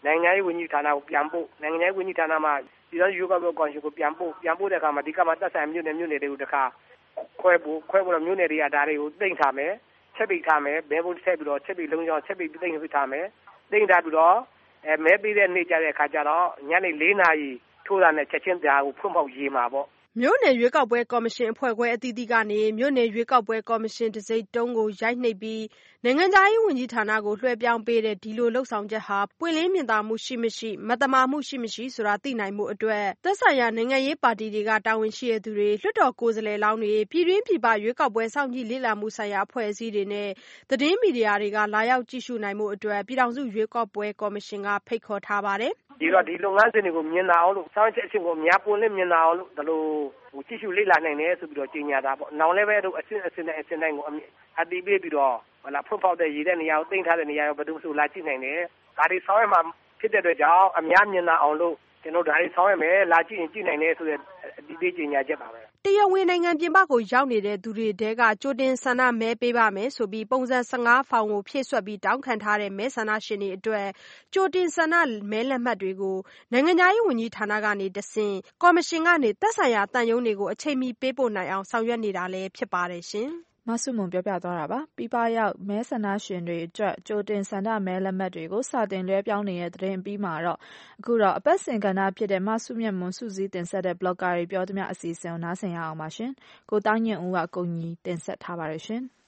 နိုင်ငံရေးဝန်ကြီးဌာနကိုပြန်ပို့နိုင်ငံရေးဝန်ကြီးဌာနမှာဒီတော့ယူကဘကောင်းရှိကိုပြန်ပို့တဲ့အခါမှာဒီကမှာတက်ဆိုင်မြို့နယ်တွေကိုတခါခွဲဖို့တော့မြို့နယ်တွေကဒါတွေကိုသိမ့်ထားမယ်ချက်ပိတ်ထားမယ်ဘဲဘုံဆက်ပြီးတော့ချက်ပိတ်လုံးချောင်းချက်ပိတ်သိမ့်ထားမယ်သိမ့်ထားပြီးတော့မဲပေးတဲ့နေ့ကြတဲ့အခါကျတော့ညနေ4 နာရီထိုးတာနဲ့ချက်ချင်းတရားကိုဖွင့်ဖောက်ရေးမှာပေါ့မြို့နယ်ရွေးကောက်ပွဲကော်မရှင်အဖွဲ့ခွဲအသီးသီးကနေမြို့နယ်ရွေးကောက်ပွဲကော်မရှင်တစိမ့်တုံးကိုရိုက်နှိပ်ပြီးနိုင်ငံခြားရေးဝန်ကြီးဌာနကိုလွှဲပြောင်းပေးတဲ့ဒီလိုလှုပ်ဆောင်ချက်ဟာပွင့်လင်းမြင်သာမှုရှိမရှိမတမာမှုရှိမရှိဆိုတာသိနိုင်မှုအတွက်သက်ဆိုင်ရာနိုင်ငံရေးပါတီတွေကတာဝန်ရှိတဲ့သူတွေလွှတ်တော်ကိုယ်စားလှယ်လောင်းတွေပြည်တွင်းပြည်ပရွေးကောက်ပွဲစောင့်ကြည့်လေ့လာမှုဆိုင်ရာအဖွဲ့အစည်းတွေနဲ့သတင်းမီဒီယာတွေကလာရောက်ကြည့်ရှုနိုင်မှုအတွက်ပြည်ထောင်စုရွေးကောက်ပွဲကော်မရှင်ကဖိတ်ခေါ်ထားပါတယ်ဒီတော့ဒီလုပ်ငန်းစဉ်တွေကိုမြင်လာအောင်လို့စောင့်ကြည့်အဆင့်ကိုများပွင့်လင်းမြင်လာအောင်လို့ဒါလိုကြည့်ရှုလေ့လာနိုင်တယ်ဆိုပြီးတော့ကြေညာတာပေါ့နောင်လည်းပဲတို့အဆင့်တိုင်းကိုအတည်ပြုပြီးတော့ဖွင့်ဖောက်တဲ့ရည်တဲ့နေရာကိုသိမ်းထားတဲ့နေရာကိုဘယ်သူမှလာကြည့်နိုင်တယ်ဒါတွေဆောင်ရွက်မှာဖြစ်တဲ့အတွက်ကြောင့်အများမြင်လာအောင်လို့ကျွန်တော်ဒါတွေဆောင်ရွက်မယ်လာကြည့်ရင်ကြည့်နိုင်တယ်ဆိုတဲ့အတည်ပြုကြေညာချက်ပါပဲတရားဝင်နိုင်ငံပြင်ပကိုရောက်နေတဲ့သူတွေတဲကကြိုတင်ဆန္ဒမဲပေးပါမယ်ဆိုပြီးပုံစံ15ဖောင်ကိုဖြည့်ဆွတ်ပြီးတောင်းခံထားတဲ့မဲဆန္ဒရှင်တွေအတွက်ကြိုတင်ဆန္ဒမဲလက်မှတ်တွေကိုနိုင်ငံခြားရေးဝန်ကြီးဌာနကနေတဆင့်ကော်မရှင်ကနေသက်ဆိုင်ရာတန်ယုံတွေကိုအချိန်မီပေးပို့နိုင်အောင်ဆောင်ရွက်နေတာလည်းဖြစ်ပါတယ်ရှင်မဆုမွန်ပြောပြသွားတာပါ။ပြည်ပရောက်မဲဆန္ဒရှင်တွေအတွက်ကြိုတင်ဆန္ဒမဲလက်မှတ်တွေကိုစတင်လွှဲပြောင်းနေတဲ့သတင်းအပြီးမှာတော့အခုတော့အပတ်စဉ်ကဏ္ဍဖြစ်တဲ့မဆုမြတ်မွန်စုစည်းတင်ဆက်တဲ့ blogger တွေပြောသမျှအစီအစဉ်ကိုနားဆင်ရအောင်ပါရှင်။ကိုသားညင်ဦးကကုညီတင်ဆက်ထားပါတယ်ရှင်။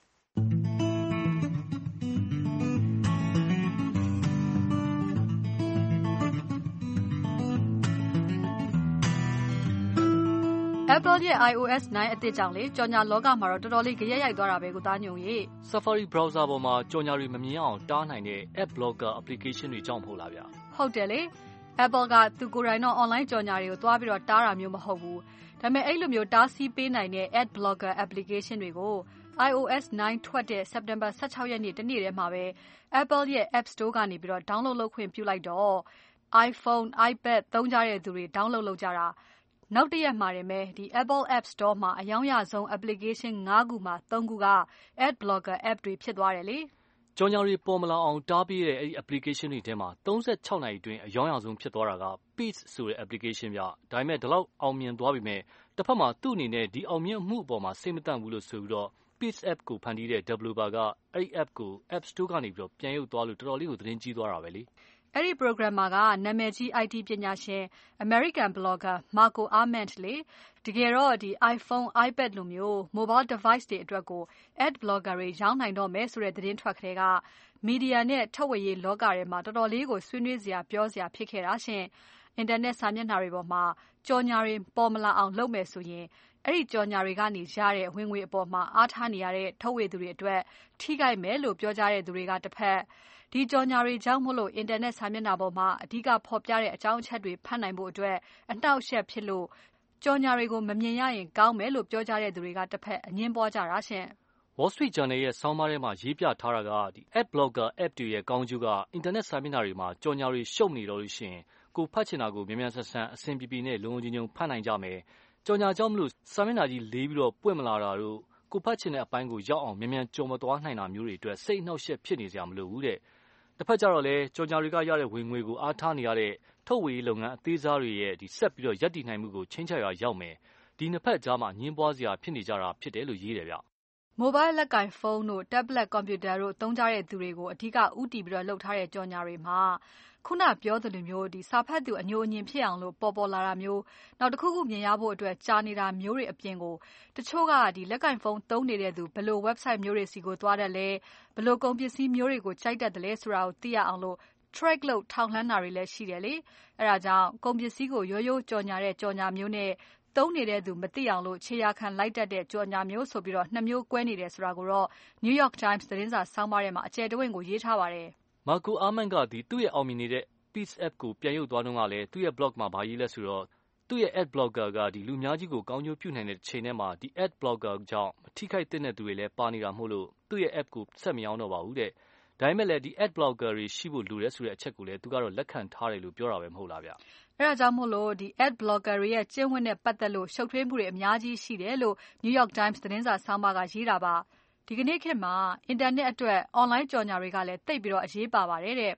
Apple ရဲ့ iOS 9 အသစ်ကြောင့်လေကြော်ညာလောကမှာတော့တော်တော်လေးကြရက်ရိုက်သွားတာပဲကိုသားညုံကြီး Safari browser ပေါ်မှာကြော်ညာတွေမမြင်အောင်တားနိုင်တဲ့ App Blocker application တွေကြောင့်မဟုတ်လားဗျာဟုတ်တယ်လေ Apple ကသူကိုယ်တိုင်တော့ online ကြော်ညာတွေကိုတွားပြီးတော့တားတာမျိုးမဟုတ်ဘူးဒါပေမဲ့အဲ့လိုမျိုးတားဆီးပေးနိုင်တဲ့ Ad Blocker application တွေကို iOS 9 ထွက်တဲ့ September 16 ရက်နေ့တနေ့တည်းမှာပဲ Apple ရဲ့ App Store ကနေပြီးတော့ download လုပ်ခွင့်ပြုလိုက်တော့ iPhone, iPad သုံးကြတဲ့သူတွေ download လုပ်ကြတာနောက်တရက်မှာတင်ပဲဒီ Apple App Store မှာအယောင်ရဆုံး application 5 ခုမှာ3ခုက Ad Blocker app တွေဖြစ်သွားတယ်လေကြော်ညာတွေပေါ်မလာအောင်တားပေးတဲ့အဲ့ဒီ application တွေထဲမှာ36နာရီအတွင်းအယောင်ရဆုံးဖြစ်သွားတာက Peace ဆိုတဲ့ application ဗျဒါပေမဲ့ဒီလောက်အောင်မြင်သွားပြီမဲ့တစ်ဖက်မှာသူ့အနေနဲ့ဒီအောင်မြင်မှုအပေါ်မှာစိတ်မတန့်ဘူးလို့ဆိုပြီးတော့ Peace app ကိုဖန်တီးတဲ့ developer ကအဲ့ဒီ app ကို App Store ကနေပြီးတော့ပြန်ရုပ်သွားလို့တော်တော်လေးကိုသတင်းကြီးသွားတာပဲလေအဲ့ဒီ programmer ကနာမည်ကြီး IT ပညာရှင် American blogger Marco Arment လေတကယ်တော့ဒီ iPhone, iPad လိုမျိုး mobile device တွေအတွက်ကို Ad blocker တွေရောင်းနိုင်တော့မယ်ဆိုတဲ့သတင်းထွက်ခဲ့က media နဲ့ထုတ်ဝေရေးလောကထဲမှာတော်တော်လေးကိုဆွေးနွေးစရာပြောစရာဖြစ်ခဲ့တာရှင်။ internet စာမျက်နှာတွေပေါ်မှာကြော်ညာတွေပေါ်မလာအောင်လုပ်မယ်ဆိုရင်အဲ့ဒီကြော်ညာတွေကနေရတဲ့ဝင်ငွေအပေါ်မှာအားထားနေရတဲ့ထုတ်ဝေသူတွေအတွက်ထိခိုက်မယ်လို့ပြောကြတဲ့သူတွေကတစ်ဖက်ဒီကြော်ညာတွေကြောင့်မို့လို့ internet စာမျက်နှာပေါ်မှာအဓိကဖော်ပြတဲ့အကြောင်းအချက်တွေဖတ်နိုင်ဖို့အတွက်အနှောက်အယှက်ဖြစ်လို့ကြော်ညာတွေကိုမမြင်ရရင်ကောင်းမယ်လို့ပြောကြတဲ့သူတွေကတစ်ဖက်အငင်းပွားကြတာရှင် Wall Street Journal ရဲ့ဆောင်းပါးထဲမှာရေးပြထားတာကဒီ Ad Blocker app တွေရဲ့ကောင်းကျိုးက internet စာမျက်နှာတွေမှာကြော်ညာတွေရှုပ်နေတော့လို့ရှိရင်ကိုဖတ်ချင်တာကိုမြန်မြန်ဆန်ဆန်အဆင်ပြေပြေနဲ့လုံလုံခြုံခြုံဖတ်နိုင်ကြမယ်။ကြော်ညာကြောင့်မလို့စာမျက်နှာကြီးလေးပြီးတော့ပွင့်မလာတာတို့ကိုဖတ်ချင်တဲ့အပိုင်းကိုရောက်အောင်မြန်မြန်ကြော်မသွားနိုင်တာမျိုးတွေအတွက်စိတ်အနှောက်အယှက်ဖြစ်နေစရာမလိုဘူးတဲ့။တစ်ဖက်ကျတော့လေကြော်ညာတွေကရတဲ့ဝင်ငွေကိုအားထားနေရတဲ့ထုတ်ဝေရေးလုပ်ငန်းအသေးစားတွေရဲ့ဒီဆက်ပြီးတော့ရပ်တည်နိုင်မှုကိုချင်းချရာရောက်မယ်။ဒီနှစ်ဖက်ကြားမှာညှင်းပွားစရာဖြစ်နေကြတာဖြစ်တယ်လို့ရေးတယ်ဗျ။ Mobile လက်ကင်ဖုန်းတို့ tablet computer တို့သုံးကြတဲ့သူတွေကိုအဓိကဦးတည်ပြီးတော့လုပ်ထားတဲ့ကြော်ညာတွေမှာခုနပြောသလိုမျိုးဒီစာဖတ်သူအညိုအညင်ဖြစ်အောင်လို့ပေါ်လာတာမျိုးနောက်တစ်ခုခုမြင်ရဖို့အတွက်ကြာနေတာမျိုးတွေအပြင်ကိုတချို့ကဒီလက်ကင်ဖုန်းသုံးနေတဲ့သူဘယ်လို website မျိုးတွေစီကိုသွားတယ်လဲဘယ်လိုကုန်ပစ္စည်းမျိုးတွေကိုကြိုက်တတ်တယ်လဲဆိုတာကိုသိရအောင်လို့ track လုပ်ထောက်လှမ်းတာတွေလည်းရှိတယ်လေအဲဒါကြောင့်ကုန်ပစ္စည်းကိုရိုးရိုးကြော်ညာတဲ့ကြော်ညာမျိုးနဲ့သုံးနေတဲ့သူမသိအောင်လို့ခြေရာခံလိုက်တတ်တဲ့ကြော်ညာမျိုးဆိုပြီးတော့နှစ်မျိုးကွဲနေတယ်ဆိုတာကိုတော့ New York Times သတင်းစာဆောင်းပါးထဲမှာအကျယ်တဝင့်ကိုရေးထားပါတယ်။ Marco Arment ကဒီသူ့ရဲ့အောင်မြင်နေတဲ့ Peace app ကိုပြန်ရုပ်သွားတော့ကလည်းသူ့ရဲ့ blog မှာဗာရေးလဲဆိုတော့သူ့ရဲ့ Ad Blocker ကဒီလူများကြီးကိုကောင်းကျိုးပြုနိုင်တဲ့ချိန်ထဲမှာဒီ Ad Blocker ကြောင့်ထိခိုက်တဲ့သူတွေလည်းပါနေတာမို့လို့သူ့ရဲ့ app ကိုဆက်မရောင်းတော့ပါဘူးတဲ့။ဒါပေမဲ့လည်းဒီ Ad Blocker တွေရှိဖို့လိုတယ်ဆိုတဲ့အချက်ကိုလည်းသူကတော့လက်ခံထားတယ်လို့ပြောတာပဲမဟုတ်လားဗျ။အဲဒါကြောင့်မို့လို့ဒီ Ad Blocker တွေရဲ့ကျင့်ဝတ်နဲ့ပတ်သက်လို့ရှုပ်ထွေးမှုတွေအများကြီးရှိတယ်လို့ New York Times သတင်းစာဆောင်းပါးကရေးတာပါ။ဒီကနေ့ခေတ်မှာ internet အတွက် online ကြော်ညာတွေကလည်းသိပ်ပြီးတော့အရေးပါပါတယ်တဲ့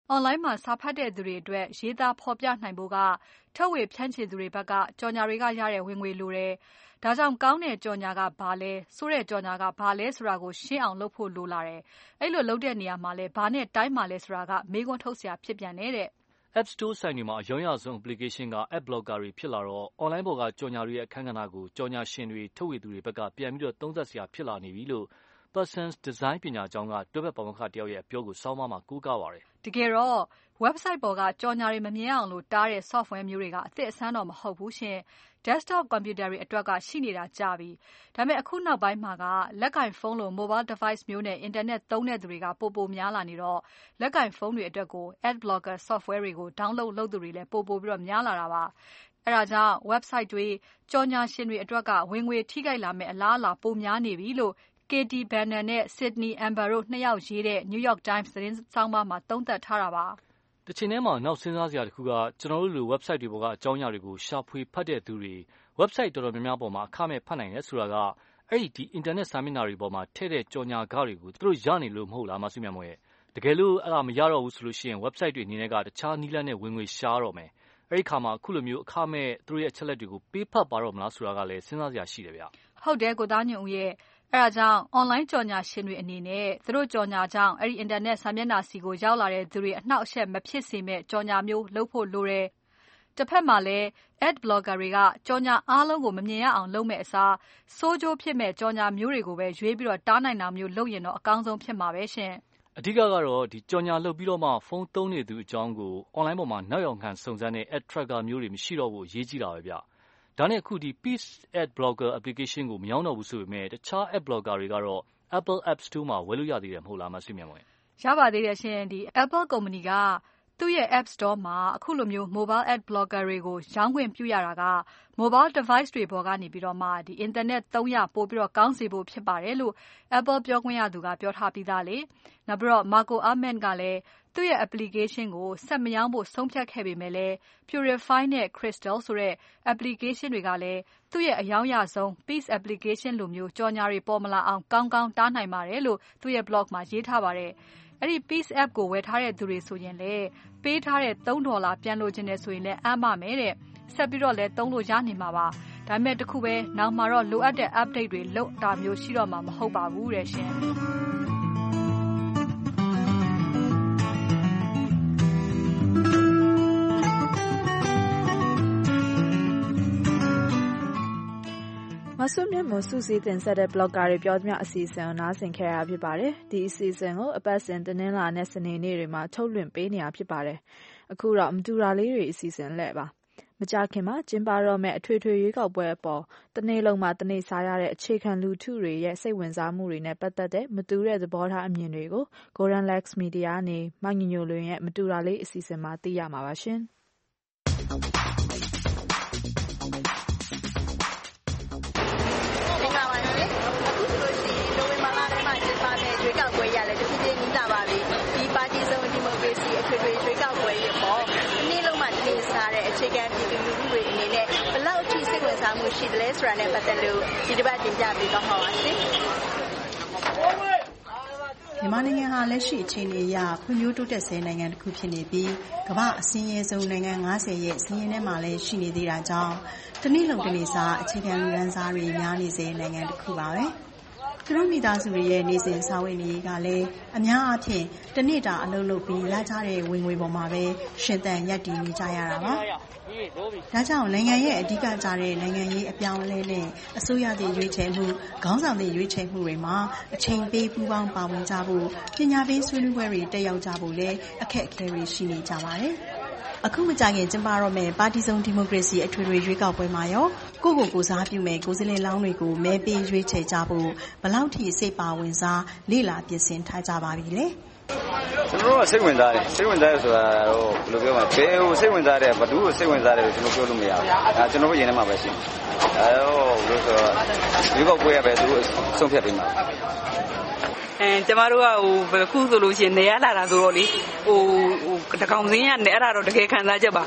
online မှာစာဖတ်တဲ့သူတွေအတွက်ရေးသားဖော်ပြနိုင်ဖို့ကထုတ်ဝေဖြန့်ချီသူတွေဘက်ကကြော်ညာတွေကရတဲ့ဝင်ငွေလိုတယ်။ဒါကြောင့်ကောင်းတဲ့ကြော်ညာကဘာလဲဆိုတဲ့ကြော်ညာကဘာလဲဆိုတာကိုရှင်းအောင်လုပ်ဖို့လိုလာတယ်။အဲ့လိုလုပ်တဲ့နေရာမှာလဲဘာနဲ့တိုင်းမှာလဲဆိုတာကမေးခွန်းထုတ်စရာဖြစ်ပြန်နေတဲ့ App Store ဆိုင်တွေမှာအရောင်းရဆုံး application က App Blogger တွေဖြစ်လာတော့ online ပေါ်ကကြော်ညာတွေရဲ့အခန်းကဏ္ဍကိုကြော်ညာရှင်တွေထုတ်ဝေသူတွေဘက်ကပြန်ပြီးတော့သုံးသပ်စရာဖြစ်လာနေပြီလို့ Parsons Design ပညာကျောင်းကတွဲဘက်ပါမောက္ခတယောက်ရဲ့အပြောကိုစောင်းမမှာကူးကားပါတယ်။တကယ်တော့ website ပေါ်ကကြော်ညာတွေမမြင်အောင်လို့တားတဲ့ software မျိုးတွေကအသစ်အဆန်းတော့မဟုတ်ဘူးရှင်။ desktop computer တွေအတွက်ကရှိနေတာကြာပြီ။ဒါပေမဲ့အခုနောက်ပိုင်းမှာကလက်ကင်ဖုန်းလို mobile device မျိုးနဲ့ internet သုံးတဲ့သူတွေကပိုများလာနေတော့လက်ကင်ဖုန်းတွေအတွက်ကို ad blocker software တွေကို download လုပ်သူတွေလည်းပိုပြီးတော့များလာတာပါ။အဲဒါကြောင့် website တွေကြော်ညာရှင်တွေအတွက်ကဝင်ငွေထိခိုက်လာမယ့်အလားအလာပိုများနေပြီလို့Katie Bannon နဲ့ Sydney Amber တို့နှစ်ယောက်ရေးတဲ့ New York Times သတင်းဆောင်းပါးမှာသုံးသပ်ထားတာပါ။တစ်ချိန်တည်းမှာနောက်စဉ်းစားစရာတစ်ခုကကျွန်တော်တို့လို website တွေပေါ်ကအကြောင်းအရာတွေကိုရှာဖွေဖတ်တဲ့သူတွေ website တော်တော်များများပေါ်မှာအခမဲ့ဖတ်နိုင်တယ်ဆိုတာကအဲ့ဒီ internet စာမျက်နှာတွေပေါ်မှာထည့်တဲ့ကြော်ညာကားတွေကိုသူတို့ရနေလို့မဟုတ်လားမဆုမြတ်မို့ရဲ့တကယ်လို့အဲ့ဒါမရတော့ဘူးဆိုလို့ရှိရင် website တွေအနေနဲ့ကတခြားနည်းလမ်းနဲ့ဝင်ငွေရှားတော့မယ်။အဲ့ဒီခါမှာအခုလိုမျိုးအခမဲ့သူတို့ရဲ့အချက်လက်တွေကိုပေးဖတ်ပါတော့မလားဆိုတာကလည်းစဉ်းစားစရာရှိတယ်ဗျ။ဟုတ်တယ်ကိုသားညွန့်ဦးရဲ့အဲဒါကြောင့် online ကြော်ညာရှင်တွေအနေနဲ့သူတို့ကြော်ညာကြောင့်အဲ့ဒီ internet စာမျက်နှာစီကိုရောက်လာတဲ့သူတွေအနှောက်အယှက်မဖြစ်စေမဲ့ကြော်ညာမျိုးလုပ်ဖို့လိုတယ်။တစ်ဖက်မှာလည်း ad blogger တွေကကြော်ညာအားလုံးကိုမမြင်ရအောင်လုပ်မဲ့အစားစိုးကျိုးဖြစ်မဲ့ကြော်ညာမျိုးတွေကိုပဲရွေးပြီးတော့တားနိုင်တာမျိုးလုပ်ရင်တော့အကောင်းဆုံးဖြစ်မှာပဲရှင်။အဓိကကတော့ဒီကြော်ညာလုပ်ပြီးတော့မှဖုန်းသုံးနေသူအကြောင်းကို online ပေါ်မှာနောက်ရောက်ခံစုံစမ်းတဲ့ ad tracker မျိုးတွေမရှိတော့ဘူးအရေးကြီးတာပဲဗျ။ဒါနဲ့အခုဒီ Peace Ad Blogger application ကိုမရောင်းတော့ဘူးဆိုပေမဲ့တခြား Ad Blogger တွေကတော့ Apple App Store မှာဝယ်လို့ရသေးတယ်မဟုတ်လားမဆုမြတ်မို့ရပါသေးတယ်ရှင်ဒီ Apple ကုမ္ပဏီကသူ့ရဲ့ App Store မှာအခုလိုမျိုး Mobile Ad Blogger တွေကိုရောင်းခွင့်ပြုရတာက Mobile Device တွေပေါ်ကနေပြီးတော့မှဒီ Internet သုံးရပို့ပြီးတော့ကောင်းစေဖို့ဖြစ်ပါတယ်လို့ Apple ပြောခွင့်ရသူကပြောထားပြီးသားလေ။နောက်ပြီးတော့ Marco Arment ကလည်းသူ့ရဲ့ application ကိုဆက်မရောင်းဖို့ဆုံးဖြတ်ခဲ့ပေမဲ့လည်း Purify နဲ့ Crystal ဆိုတဲ့ application တွေကလည်းသူ့ရဲ့အယောင်းရဆုံး Peace application လိုမျိုးကြော်ညာတွေပေါ်မလာအောင်ကောင်းကောင်းတားနိုင်ပါတယ်လို့သူ့ရဲ့ blog မှာရေးထားပါတယ်။အဲ့ဒီ Peace app ကိုဝယ်ထားတဲ့သူတွေဆိုရင်လည်းပေးထားတဲ့$3ပြန်လိုချင်တယ်ဆိုရင်လည်းအမ်းပါမယ်တဲ့။ဆက်ပြီးတော့လည်းသုံးလို့ရနေမှာပါ။ဒါပေမဲ့တခုပဲနောက်မှာတော့လိုအပ်တဲ့ update တွေလုပ်တာမျိုးရှိတော့မှာမဟုတ်ပါဘူးတဲ့ရှင်။မဆုမြတ်မို့စုစည်းတင်ဆက်တဲ့ blogger တွေပြောသမျှအစီအစဉ်ကိုနားဆင်ခဲ့ရဖြစ်ပါတယ်။ဒီအစီအစဉ်ကိုအပတ်စဉ်တင်းလာနဲ့စနေနေ့တွေမှာထုတ်လွှင့်ပေးနေတာဖြစ်ပါတယ်။အခုတော့မတူတာလေးတွေအစီအစဉ်လဲပါ။မကြခင်မှာကျင်းပတော့မဲ့အထွေထွေရွေးကောက်ပွဲအပေါ်တနေ့လုံးမှာတနေ့စားရတဲ့အခြေခံလူထုတွေရဲ့စိတ်ဝင်စားမှုတွေနဲ့ပတ်သက်တဲ့မတူတဲ့သဘောထားအမြင်တွေကို Golden Lex Media နဲ့မညညိုလွင်ရဲ့မတူတာလေးအစီအစဉ်မှာသိရမှာပါရှင်။ရွေးကောက်ပွဲရလဲတဖြည်းဖြည်းနီးလာပါပြီဒီပါတီစုံဒီမိုကရေစီအထွေထွေရွေးကောက်ပွဲတွေပေါ့ဒီနေ့လုံးမှတင်စားတဲ့အခြေခံပြည်သူလူထုတွေအနေနဲ့ဘယ်လောက်အထိစိတ်ဝင်စားမှုရှိသလဲဆိုတာနဲ့ပတ်သက်လို့ဒီတစ်ပတ်တင်ပြပေးတော့မှာပါရှင်မြန်မာနိုင်ငံဟာလက်ရှိအခြေအနေအရဖွံ့ဖြိုးတိုးတက်ဆဲနိုင်ငံတစ်ခုဖြစ်နေပြီးကမ္ဘာအစင်းရဲဆုံးနိုင်ငံ90ရဲ့စီးရင်ထဲမှာလည်းရှိနေသေးတာကြောင့်တနည်းလုံးတနည်းစားအခြေခံလူရန်စားတွေများနေစေနိုင်ငံတစ်ခုပါပဲသူတို့မိသားစုတွေရဲ့နေစဉ်စားဝတ်နေရေးကလည်းအများအားဖြင့်တနေ့တာအလုပ်လုပ်ပြီးရကြတဲ့ဝင်ငွေပေါ်မှာပဲရှင်သန်ရပ်တည်နေကြရတာပါ။ဒါကြောင့်နိုင်ငံရဲ့အဓိကကျတဲ့နိုင်ငံရေးအပြောင်းအလဲနဲ့အစိုးရသည့်ရွေးချယ်မှုခေါင်းဆောင်သည့်ရွေးချယ်မှုတွေမှာအချိန်ပေးပူးပေါင်းပါဝင်ကြဖို့ပညာပေးဆွေးနွေးပွဲတွေတက်ရောက်ကြဖို့လည်းအခက်အခဲတွေရှိနေကြပါတယ်။အခုမကြခင်ကျင်းပတော့မယ့်ပါတီစုံဒီမိုကရေစီအထွေထွေရွေးကောက်ပွဲမှာရောကိုစားပြုမဲ့ကိုယ်စားလှယ်လောင်းတွေကိုမဲပေးရွေးချယ်ကြဖို့ဘယ်လောက်ထိစိတ်ပါဝင်စားလေ့လာပြင်ဆင်ထားကြပါပြီလဲကျွန်တော်တို့ကစိတ်ဝင်စားတယ်ဆိုတာတော့ဘယ်လိုပြောမလဲဘယ်ကိုစိတ်ဝင်စားတယ်ဘယ်သူကိုစိတ်ဝင်စားတယ်လို့ကျွန်တော်ပြောလို့မရဘူးဒါကျွန်တော်တို့ရင်ထဲမှာပဲရှိတယ်ဘယ်လိုဆိုတော့ရွေးကောက်ပွဲရပဲသူဆုံးဖြတ်ပေးမှာကျမတို့ကခုဆိုလို့ရှိရင်နေရလာတာဆိုတော့လေတကောင်စင်းရတယ်အဲ့ဒါတော့တကယ်ခံစားချက်ပါတ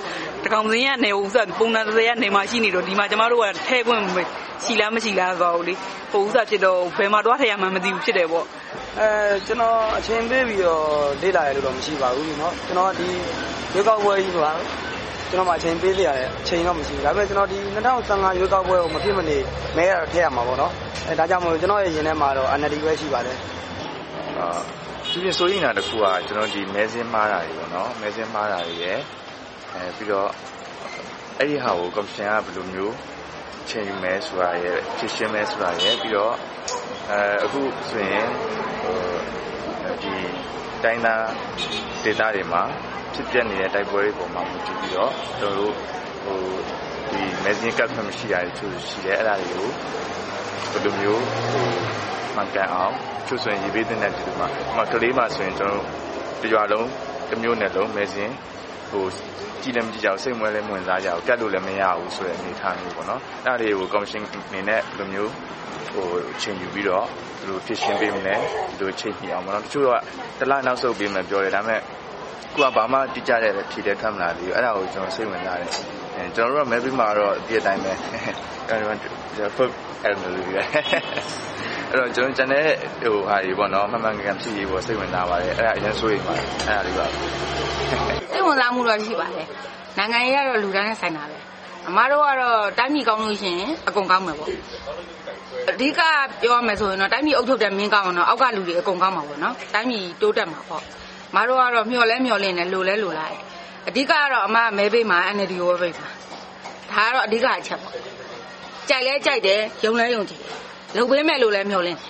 ကောင်စင်းကနေဥစားပုံနာတဲ့ကနေမှရှိနေတော့ဒီမှာကျမတို့ကထဲခွင့်ရှိလားမရှိလားဆိုတော့လေဟိုဥစားဖြစ်တော့ဘယ်မှာတွားထရမှမသိဘူးဖြစ်တယ်ပေါ့ကျွန်တော်အချိန်ပေးပြီးတော့လေ့လာရလို့တော့မရှိပါဘူးเนาะကျွန်တော်ဒီရွေးကောက်ပွဲကြီးဆိုတာကျွန်တော်မှအချိန်ပေးလေရတယ်အချိန်တော့မရှိဘူးဒါပေမဲ့ကျွန်တော်ဒီ2015ရွေးကောက်ပွဲကိုမဖြစ်မနေမဲရထည့်ရမှာပေါ့เนาะဒါကြောင့်မို့ကျွန်တော်ရဲ့ရင်ထဲမှာတော့ NLD ပဲရှိပါတယ်ဒီပြင်ဆိုရင်တခုကကျွန်တော်ဒီမဲစင်းမှားတာတွေပေါ့နော်မဲစင်းမှားတာတွေရယ်ပြီးတော့အဲ့ဒီဟာကိုကော်မရှင်ကဘယ်လိုမျိုးချိန်ယူမဲဆိုတာရယ်ဖြစ်ရှင်းမဲဆိုတာရယ်ပြီးတော့အခုဆိုရင်ဒီတိုင်းသားဒေသတွေမှာဖြစ်ပျက်နေတဲ့တိုက်ပွဲတွေပေါ်မှာမူတည်ပြီးတော့ကျွန်တော်တို့ဒီမဲစင်းကတ်ခွင့်မရှိရတဲ့သူရှိတယ်အဲ့ဒါတွေကိုဘယ်လိုမျိုးမှန်ကန်အောင်ကျဆိုရင်ရေးပေးတဲ့ဒီမှာကလေးမှာဆိုရင်ကျွန်တော်တို့ကြွားလုံးတစ်မျိုးနဲ့လုံးမဲစင်းကြည်လည်းမကြည့်ကြဘူးစိတ်မွဲလည်းမဝင်စားကြဘူးကတ်လို့လည်းမရဘူးဆိုတဲ့အနေအထားမျိုးပေါ့နော်အဲ့ဒါတွေကိုကော်မရှင်အနေနဲ့ဘယ်လိုမျိုးချိန်ယူပြီးတော့သူတို့ဖြစ်ရှင်းပေးမလဲသူတို့ချိန်ပြအောင်ပေါ့နော်တချို့ကတစ်လနောက်ဆုတ်ပေးမယ်ပြောတယ်ဒါပေမဲ့ကိုကဘာမှတိကျတဲ့ဖြေတဲ့ထွက်မလာသေးဘူးအဲ့ဒါကိုကျွန်တော်စိတ်ဝင်စားတယ်ကျွန်တော်တို့ကမဲပေးမှာတော့ဒီအတိုင်းပဲအဲ့လိုမျိုးအဲ့တော့ကျွန်တော်ကျန်တဲ့ဟာတွေပေါ့နော်မှန်မှန်ကန်ကန်ဖြစ်ရေးပေါ့စိတ်ဝင်စားပါတယ်အဲ့ဒါအရင်ဆိုရင်ပါအဲ့ဒါလေးပါစိတ်ဝင်စားမှုတော့ရှိပါတယ်နိုင်ငံရေးကတော့လူတိုင်းနဲ့ဆိုင်တာပဲအမားတို့ကတော့တိုင်းပြည်ကောင်းလို့ရှိရင်အကုန်ကောင်းမယ်ပေါ့အဓိကပြောရမယ်ဆိုရင်တော့တိုင်းပြည်အုပ်ချုပ်တဲ့မင်းကောင်းတော့အောက်ကလူတွေအကုန်ကောင်းမှာပေါ့နော်တိုင်းပြည်တိုးတက်မှာပေါ့အမားတို့ကတော့မျှော်လဲမျှော်လင့်တယ်လိုလဲလိုလိုက်အဓိကကတော့အမားမဲပေးမှာ NLD ကိုပဲပေးမှာဒါကတော့အဓိကအချက်ပေါ့ကြိုက်လဲကြိုက်တယ်ယုံလဲယုံကြည်လုပ်ပေးမယ်လို့လည်းမျှော်လင့်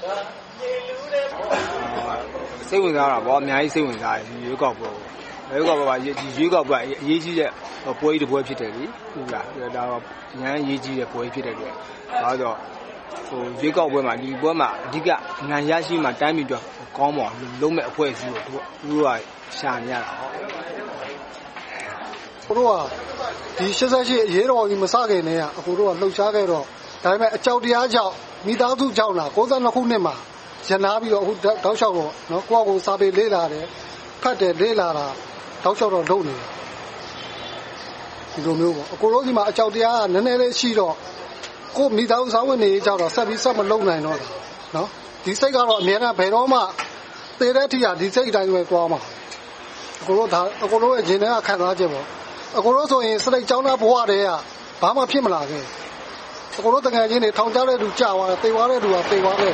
စိတ်ဝင်စားတာပေါ့အများကြီးစိတ်ဝင်စားတယ်ရွေးကောက်ပွဲရွေးကောက်ပွဲကဒီရွေးကောက်ပွဲအရေးကြီးတဲ့ပွဲကြီးတစ်ပွဲဖြစ်တယ်လေဟုတ်လားဒါတော့ဉာဏ်အရေးကြီးတဲ့ပွဲဖြစ်တဲ့အတွက်ဒါတော့ရွေးကောက်ပွဲမှာဒီပွဲမှာအဓိကဉာဏ်ရရှိမှတိုင်းပြည်အတွက်ကောင်းမအောင်လုံးမဲ့အဖွဲ့အစည်းကိုသူတို့ကရှာနေရတာဟောသူတို့ကဒီ88အရေးတော်ကြီးမစခင်တည်းကအခုတို့ကလှုပ်ရှားခဲ့တော့ဒါပေမဲ့အကြောက်တရားကြောင့်မိသားစုကြောင့်လား92ခုနှစ်မှာရနာပြီးတော့အခုတောက်လျှောက်တော့နော်ကိုယ့်ကိုစာပေလေးလာတယ်ဖတ်တယ်လေးလာတာတောက်လျှောက်တော့လုပ်နေတယ်ဒီလိုမျိုးပေါ့အကိုတို့ဒီမှာအကြောက်တရားကနည်းနည်းလေးရှိတော့ကိုမိသားစုစာဝင်နေကြတော့ဆက်ပြီးဆက်မလုပ်နိုင်တော့တာနော်ဒီစိတ်ကတော့အများနဲ့ဘယ်တော့မှသေတဲ့အထိကဒီစိတ်တိုင်းပဲသွားမှာအကိုတို့ရဲ့ဂျင်းထဲကခံစားချက်ပေါ့အကိုတို့ဆိုရင်စရိတ်ကျောင်းသားဘဝတည်းကဘာမှဖြစ်မလာခဲ့အကိုတို့တကယ်ချင်းနေထောင်ကြတဲ့လူကြာသွားတယ်သေသွားတဲ့လူကသေသွားတယ်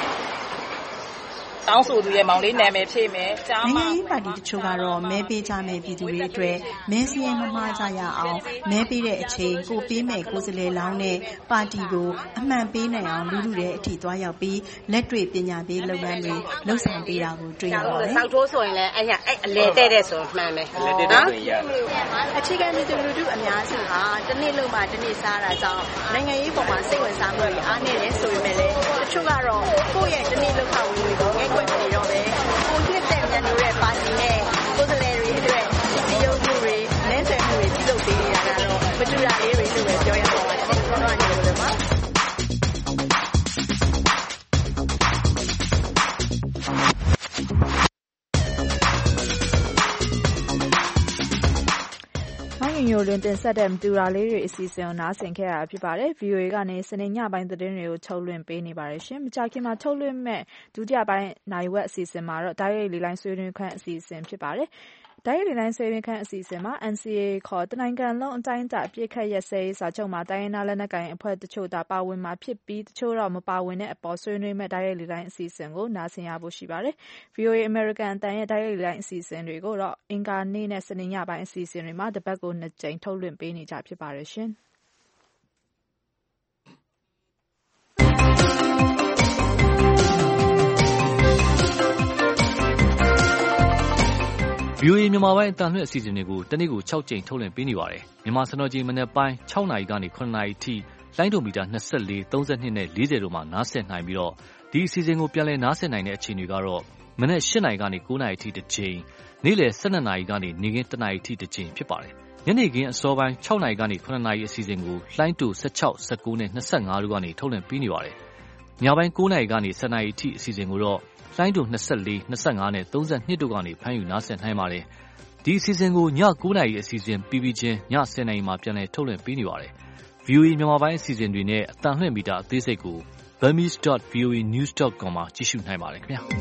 တောင်းဆိုသူရဲ့မောင်လေးနာမည်ဖြည့်မယ်။နိုင်ငံရေးပါတီတချို့ကတော့မဲပေးကြမယ့်ပြည်သူတွေအတွက်မဲစည်းမမှားကြရအောင်မဲပေးတဲ့အချိန်ကိုပေးမဲ့ကိုယ်စားလှယ်လောင်းနဲ့ပါတီကိုအမှန်ပေးနိုင်အောင်လူထုတွေအထိသွားရောက်ပြီးလက်တွေ့ပညာပေးလုပ်ငန်းတွေလှုပ်ဆောင်ပေးတာကိုတွေ့ရပါတယ်။စောက်ထိုးဆိုရင်လည်းအဲ့အလဲတဲ့တဲ့ဆိုမှန်ပဲ။နော်။အခြေခံပြည်သူလူထုအများစုဟာတစ်နေ့လုံးမှတစ်နေ့စားတာကြောင့်နိုင်ငံရေးပေါ်မှာစိတ်ဝင်စားမှုတွေအားနည်းတယ်ဆိုပေမဲ့လည်းတချို့ကတော့ကိုယ့်ရဲ့တစ်နေ့လောက်ခဝင်တွေကိုငဲ့ကွက်နေတော့ပဲကိုနှစ်တဲ့ညနေရဲ့ပါတီနဲ့ကိုယ်စားလှယ်တွေအတွက်ဒီရုံမှုတွေလဲဆွဲမှုတွေပြုလုပ်ပေးနေတာကတော့မတူတာလေးတွေလို့ပဲပြောရမှာပါ။ကျွန်တော်အနေနဲ့ပါညိုလွင်တင်ဆက်တဲ့မတူတာလေးတွေအစီအစဉ်ကိုနားဆင်ခဲ့ရတာဖြစ်ပါတယ်။ VOA ကနေစနေညပိုင်းသတင်းတွေကိုထုတ်လွှင့်ပေးနေပါတယ်ရှင်။မကြာခင်မှာထုတ်လွှင့်မဲ့ဒုတိယပိုင်းနိုင်ဝက်အစီအစဉ်မှာတော့တိုက်ရိုက်လေလိုင်းဆွေးနွေးခန်းအစီအစဉ်ဖြစ်ပါတယ်။တိုက်ရိုက်လေလိုင်းဆွေးနွေးခန်းအစီအစဉ်မှာ NCA ခေါ်တနိုင်ငံလုံးအတိုင်းအတာအပြည့်ခတ်ရက်စဲစာချုပ်မှာတိုင်းရင်းသားလက်နက်ကိုင်အဖွဲ့တချို့သာပါဝင်မှာဖြစ်ပြီးတချို့တော့မပါဝင်တဲ့အပေါ်ဆွေးနွေးမဲ့တိုက်ရိုက်လေလိုင်းအစီအစဉ်ကိုနားဆင်ရဖို့ရှိပါတယ်။ VOA American အတန်ရဲ့တိုက်ရိုက်လေလိုင်းအစီအစဉ်တွေကိုတော့အင်္ဂါနေ့နဲ့စနေညပိုင်းအစီအစဉ်တွေမှာတစ်ပတ်ကို2ကြိမ်ထုတ်လွှင့်ပေးနေကြဖြစ်ပါတယ်ရှင်။ VOA မြန်မာပိုင်းအတန်လွှင့်အစီအစဉ်တွေကိုတနေ့ကို6ကြိမ်ထုတ်လွှင့်ပေးနေပါတယ်။မြန်မာစံတော်ချိန်မနေ့ပိုင်း6နာရီကနေ9နာရီအထိလိုင်းဒိုမီတာ24 32နဲ့40တို့မှာနားဆင်နိုင်ပြီးတော့ဒီအစီအစဉ်ကိုပြန်လည်နားဆင်နိုင်တဲ့အချိန်တွေကတော့မနေ့8နာရီကနေ9နာရီအထိတစ်ကြိမ်နေ့လယ်12နာရီကနေနေ့ခင်း1နာရီအထိတစ်ကြိမ်ဖြစ်ပါတယ်။ညနေခင်းအစောပိုင်း6နာရီကနေ9နာရီအစီအစဉ်ကိုလိုင်းဒို16 19နဲ့25တို့ကနေထုတ်လွှင့်ပေးနေပါတယ်။ညပိုင်း9နာရီကနေ10နာရီအထိအစီအစဉ်ကိုတော့လိုင်းဒို24 25နဲ့32တို့ကနေဖမ်းယူနားဆင်နိုင်ပါတယ်။ဒီအစီအစဉ်ကိုည9:00 နာရီအစီအစဉ်ပြီးပြီးချင်းည10:00 နာရီမှာပြန်လည်ထုတ်လွှင့်ပေးနေပါတယ်။ VOA မြန်မာပိုင်းအစီအစဉ်တွေနဲ့အသံလွှင့်မီတာအသေးစိတ်ကို burmese.voanews.com မှာကြည့်ရှုနိုင်ပါတယ်ခင်ဗျာ။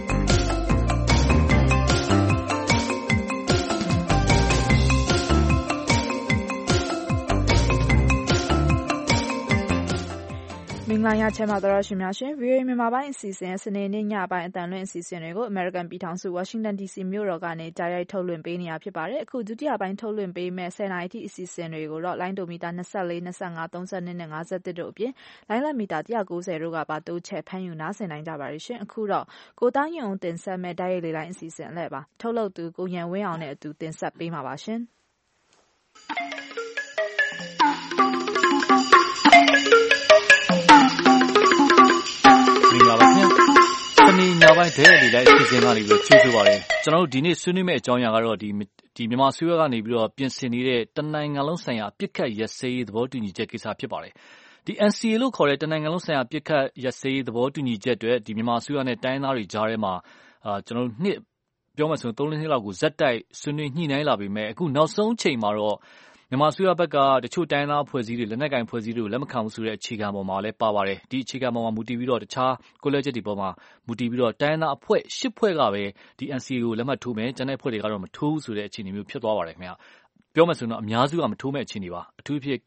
မင်္ဂလာညချမ်းပါတော်ရှင်များရှင် VOA မြန်မာပိုင်းအစီအစဉ်စနေနေ့ညပိုင်းအတန်လွင့်အစီအစဉ်တွေကို American ပြည်ထောင်စု Washington DC မြို့တော်ကနေကြားရိုက်ထုတ်လွှင့်ပေးနေတာဖြစ်ပါတယ်။အခုဒုတိယပိုင်းထုတ်လွှင့်ပေးမဲ့10နာရီထိအစီအစဉ်တွေကိုတော့လိုင်းဒိုမီတာ24 25 32နဲ့51တို့အပြင်လိုင်းလက်မီတာ190တို့ကပါတိုးချဲ့ဖမ်းယူနားဆင်နိုင်ကြပါရှင်။အခုတော့ကိုသားညွန့်အောင်တင်ဆက်မဲ့တိုက်ရိုက်လေလိုင်းအစီအစဉ်လဲပါထုတ်လုပ်သူကိုရန်ဝင်းအောင်နဲ့အတူတင်ဆက်ပေးမှာပါရှင်။စနေညပိုင်းတဲ့လေလိုက်အစီအစဉ်ကနေပြီးကျေးဇူးပါတယ်ကျွန်တော်တို့ဒီနေ့ဆွေးနွေးမယ့်အကြောင်းအရာကတော့ဒီမြန်မာဆွေးနွေးကနေပြီးတော့ပြင်ဆင်နေတဲ့တနိုင်ငံလုံးဆိုင်ရာပြစ်ခတ်ရက်စဲရေးသဘောတူညီချက်ကိစ္စဖြစ်ပါတယ်ဒီ NCA လို့ခေါ်တဲ့တနိုင်ငံလုံးဆိုင်ရာပြစ်ခတ်ရက်စဲရေးသဘောတူညီချက်တွေဒီမြန်မာဆွေးနွေးနဲ့တိုင်းသားတွေကြားထဲမှာကျွန်တော်တို့နှစ်ပြောမှဆိုရင်3-4နှစ်လောက်ကိုဇက်တိုက်ဆွေးနွေးညှိနှိုင်းလာပြီမဲ့အခုနောက်ဆုံးချိန်မှာတော့မြန်မာဆွေးနွေးဘက်ကတချို့တိုင်းသားဖွဲ့စည်းတွေလက်နက်ကင်ဖွဲ့စည်းတွေကိုလက်မခံဘူးဆိုတဲ့အခြေခံပေါ်မှာလည်းပါပါတယ်ဒီအခြေခံပေါ်မှာမူတည်ပြီးတော့တခြားကိုလက်ချက်တွေပေါ်မှာမူတည်ပြီးတော့တိုင်းသားအဖွဲ့10ဖွဲ့ကပဲဒီ NCA ကိုလက်မှတ်ထိုးမယ်ကျန်တဲ့ဖွဲ့တွေကတော့မထိုးဘူးဆိုတဲ့အခြေအနေမျိုးဖြစ်သွားပါတယ်ခင်ဗျာပြောမှဆိုရင်တော့အများစုကမထိုးမဲ့အခြေအနေပါအထူးဖြင့်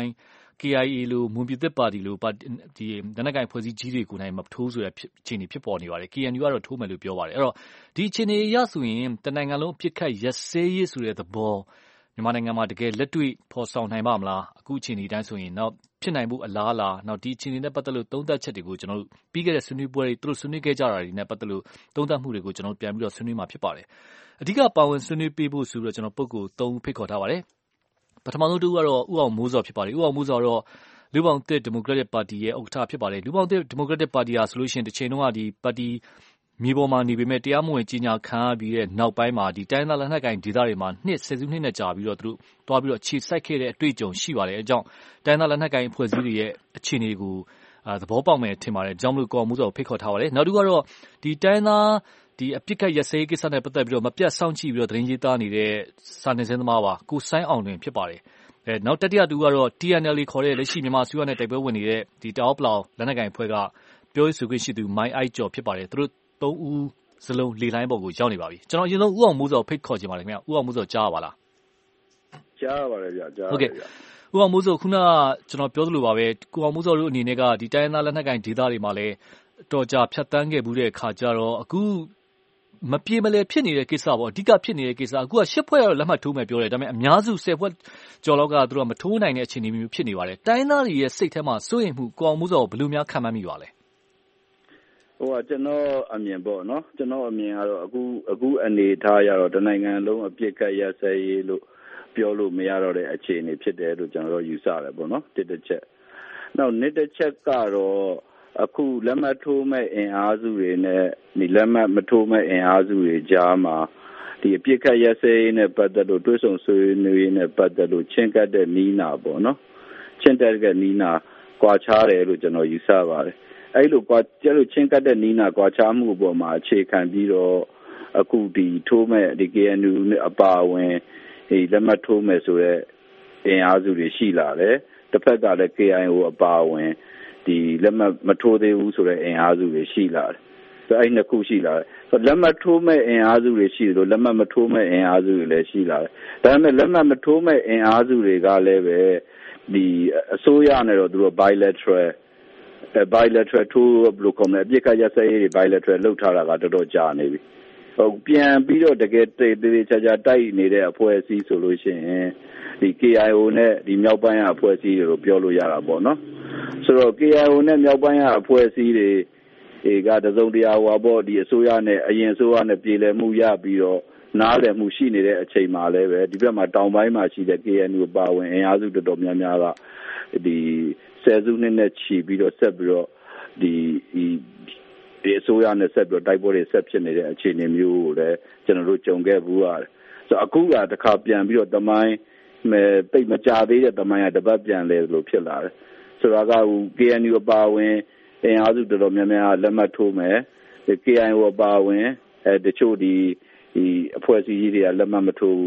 KIA လို့မွန်ပြည်သစ်ပါတီလို့ဒီလက်နက်ကင်ဖွဲ့စည်းကြီးတွေကိုနိုင်မထိုးဆိုတဲ့အခြေအနေဖြစ်ပေါ်နေပါတယ် KNU ကတော့ထိုးမယ်လို့ပြောပါတယ်အဲ့တော့ဒီအခြေအနေအရဆိုရင်တနိုင်ငံလုံးပြစ်ခတ်ရက်စဲရေးဆိုတဲ့သဘောမြန်မာနိုင်ငံမှာတကယ်လက်တွေ့ဖော်ဆောင်နိုင်ပါမလားအခုအခြေအနေတိုင်းဆိုရင်တော့ဖြစ်နိုင်မှုအလားအလာနောက်ဒီအခြေအနေနဲ့ပတ်သက်လို့သုံးသပ်ချက်တွေကိုကျွန်တော်တို့ပြီးခဲ့တဲ့ဆွေးနွေးပွဲတွေသူတို့ဆွေးနွေးခဲ့ကြတာတွေနဲ့ပတ်သက်လို့သုံးသပ်မှုတွေကိုကျွန်တော်ပြန်ပြီးတော့ဆွေးနွေးမှာဖြစ်ပါတယ်အဓိကပါဝင်ဆွေးနွေးပေးဖို့ဆိုပြီးတော့ကျွန်တော်ပုဂ္ဂိုလ်3ဦးဖိတ်ခေါ်ထားပါတယ်ပထမဆုံးတူကတော့ဦးအောင်မိုးစောဖြစ်ပါတယ်ဦးအောင်မိုးစောတော့လူပောင်သစ်ဒီမိုကရက်တစ်ပါတီရဲ့ဥက္ကဋ္ဌဖြစ်ပါတယ်လူပောင်သစ်ဒီမိုကရက်တစ်ပါတီဟာဆိုလို့ရှိရင်တစ်ချိန်လုံးကဒီပါတီမြေပေါ်မှာနေပေမဲ့တရားမဝင်ကြီးညာခံရပြီးတဲ့နောက်ပိုင်းမှာဒီတိုင်းသားလက်နက်ကိုင်ဒေသတွေမှာ10စုနှစ်နဲ့ကြာပြီးတော့သူတို့တွားပြီးတော့ခြေစိုက်ခဲ့တဲ့အတွေ့အကြုံရှိပါတယ်အဲကြောင့်တိုင်းသားလက်နက်ကိုင်အဖွဲ့အစည်းတွေရဲ့အခြေအနေကိုသဘောပေါက်မယ်ထင်ပါတယ်ကြောင့်မလို့ကိုအောင်မိုးစောဖိတ်ခေါ်ထားပါတယ်နောက်တစ်ခုကတော့ဒီတိုင်းသားဒီအပြစ်ခတ်ရစဲကိစ္စနဲ့ပတ်သက်ပြီးတော့မပြတ်စောင့်ကြည့်ပြီးတော့သတင်းရေးသားနေတဲ့စာနယ်ဇင်းသမားပါကိုဆိုင်းအောင်တွင်ဖြစ်ပါတယ်နောက်တတိယတူကတော့ TNL ခေါ်တဲ့လက်ရှိမြန်မာဆွေးနွေးနဲ့တိုက်ပွဲဝင်နေတဲ့ဒီတောက်ပလောင်လက်နက်ကိုင်အဖွဲ့ကပြောရေးဆိုခွင့်ရှိသူမိုင်းအိုက်ကျော်ဖြစ်ပါတယ်သူတို့3ဦးစလုံးလေလိုင်းပေါ်ကိုရောက်နေပါပြီကျွန်တော်အရင်ဆုံးဦးအောင်မိုးစောဖိတ်ခေါ်ချင်ပါတယ်ခင်ဗျဦးအောင်မိုးစောကြားရပါလားကြားရပါတယ်ဗျကြားဟုတ်ကဲ့ဦးအောင်မိုးစောခုနကကျွန်တော်ပြောသလိုပါပဲကိုအောင်မိုးစောတို့အနေနဲ့ကဒီတိုင်းသားလက်နက်ကိုင်ဒေသတွေမှာလည်းတော်ကြာဖြတ်တန်းခဲ့မှုတဲ့အခါကျတော့အခုမပြေမလဲဖြစ်နေတဲ့ကိစ္စပေါ့အဓိကဖြစ်နေတဲ့ကိစ္စအခုက10ဖွဲ့ကတော့လက်မှတ်ထိုးမယ်ပြောတယ်ဒါပေမဲ့အများစု10ဖွဲ့ကျော်လောက်ကသူတို့ကမထိုးနိုင်တဲ့အခြေအနေမျိုးဖြစ်နေပါတယ်တိုင်းသားတွေရဲ့စိတ်ထဲမှာစိုးရိမ်မှုကိုအောင်မိုးစောဘယ်လိုများခံမှန်းမိပါလဲကျွန်တော်အမြင်ပေါ့နော်ကျွန်တော်အမြင်ကတော့အခုအနေထားရတော့တနိုင်ငံလုံးအပြစ်ကတ်ရစဲရေးလို့ပြောလို့မရတော့တဲ့အခြေအနေဖြစ်တယ်လို့ကျွန်တော်ယူဆတယ်ပေါ့နော်တစ်ချက်နောက်နှစ်တစ်ချက်ကတော့အခုလက်မှတ်ထိုးမဲ့အင်အားစုတွေနဲ့ဒီလက်မှတ်မထိုးမဲ့အင်အားစုတွေကြားမှာဒီအပြစ်ကတ်ရစဲရေးနဲ့ပတ်သက်လို့တွဲဆုံဆွေးနွေးရေးနဲ့ပတ်သက်လို့ချင်းကတ်တဲ့နီးနာပေါ့နော်ချင်းတက်တဲ့နီးနာကွာခြားတယ်လို့ကျွန်တော်ယူဆပါတယ်အဲ့လိုကျလို့ချင်းကတ်တဲ့နီးနာကွာခြားမှုအပေါ်မှာအခြေခံပြီးတော့အခုဒီထိုးမဲ့ဒီ KNU နဲ့အပါဝင်ဒီလက်မှတ်ထိုးမဲ့ဆိုတော့အင်အားစုတွေရှိလာတယ်တစ်ဖက်ကလည်း KIO အပါဝင်ဒီလက်မှတ်မထိုးသေးဘူးဆိုတဲ့အင်အားစုတွေရှိလာတယ်ဆိုအဲ့နှစ်ခုရှိလာတယ်လက်မှတ်ထိုးမဲ့အင်အားစုတွေရှိတယ်လို့လက်မှတ်မထိုးမဲ့အင်အားစုတွေလည်းရှိလာတယ်ဒါပေမဲ့လက်မှတ်မထိုးမဲ့အင်အားစုတွေကလည်းပဲဒီအစိုးရနဲ့တော့သူတို့ bilateral ထိုးလို့ခေါ်မယ်အပြစ်ကရစဲရေး bilateral လောက်ထားတာကတော်တော်ကြာနေပြီပြန်ပြီးတော့တကယ်တေးချာချာတိုက်နေတဲ့အဖွဲ့အစည်းဆိုလို့ရှိရင်ဒီ KIO နဲ့ဒီမြောက်ပိုင်းအဖွဲ့အစည်းတွေကိုပြောလို့ရတာပေါ့နော်ဆိုတော့ KIO နဲ့မြောက်ပိုင်းအဖွဲ့အစည်းတွေကတစုံတရာဟောပေါ့ဒီအစိုးရနဲ့အရင်အစိုးရနဲ့ပြည်လည်မှုရပြီးတော့နားလည်မှုရှိနေတဲ့အချိန်မှာလည်းပဲဒီဘက်မှာတောင်ပိုင်းမှာရှိတဲ့ KNU ပါဝင်အင်အားစုတော်တော်များများကဒီဆယ်စုနှစ်နဲ့ချီပြီးတော့ဆက်ပြီးတော့ဒီအစိုးရနဲ့ဆက်ပြီးတော့တိုက်ပွဲတွေဆက်ဖြစ်နေတဲ့အခြေအနေမျိုးကိုလည်းကျွန်တော်တို့ကြုံခဲ့ဘူးရတယ်ဆိုတော့အခုကတခါပြန်ပြီးတော့တမိုင်းတိတ်မကြသေးတဲ့တမိုင်းကတပတ်ပြန်လဲလို့ဖြစ်လာတယ်ဆိုတော့က KNU အပါဝင်အင်အားစုတော်တော်များများလက်မှတ်ထိုးမယ် KIO အပါဝင်တချို့ဒီအဖွဲ့အစည်းကြီးတွေကလက်မှတ်မထိုးဘူး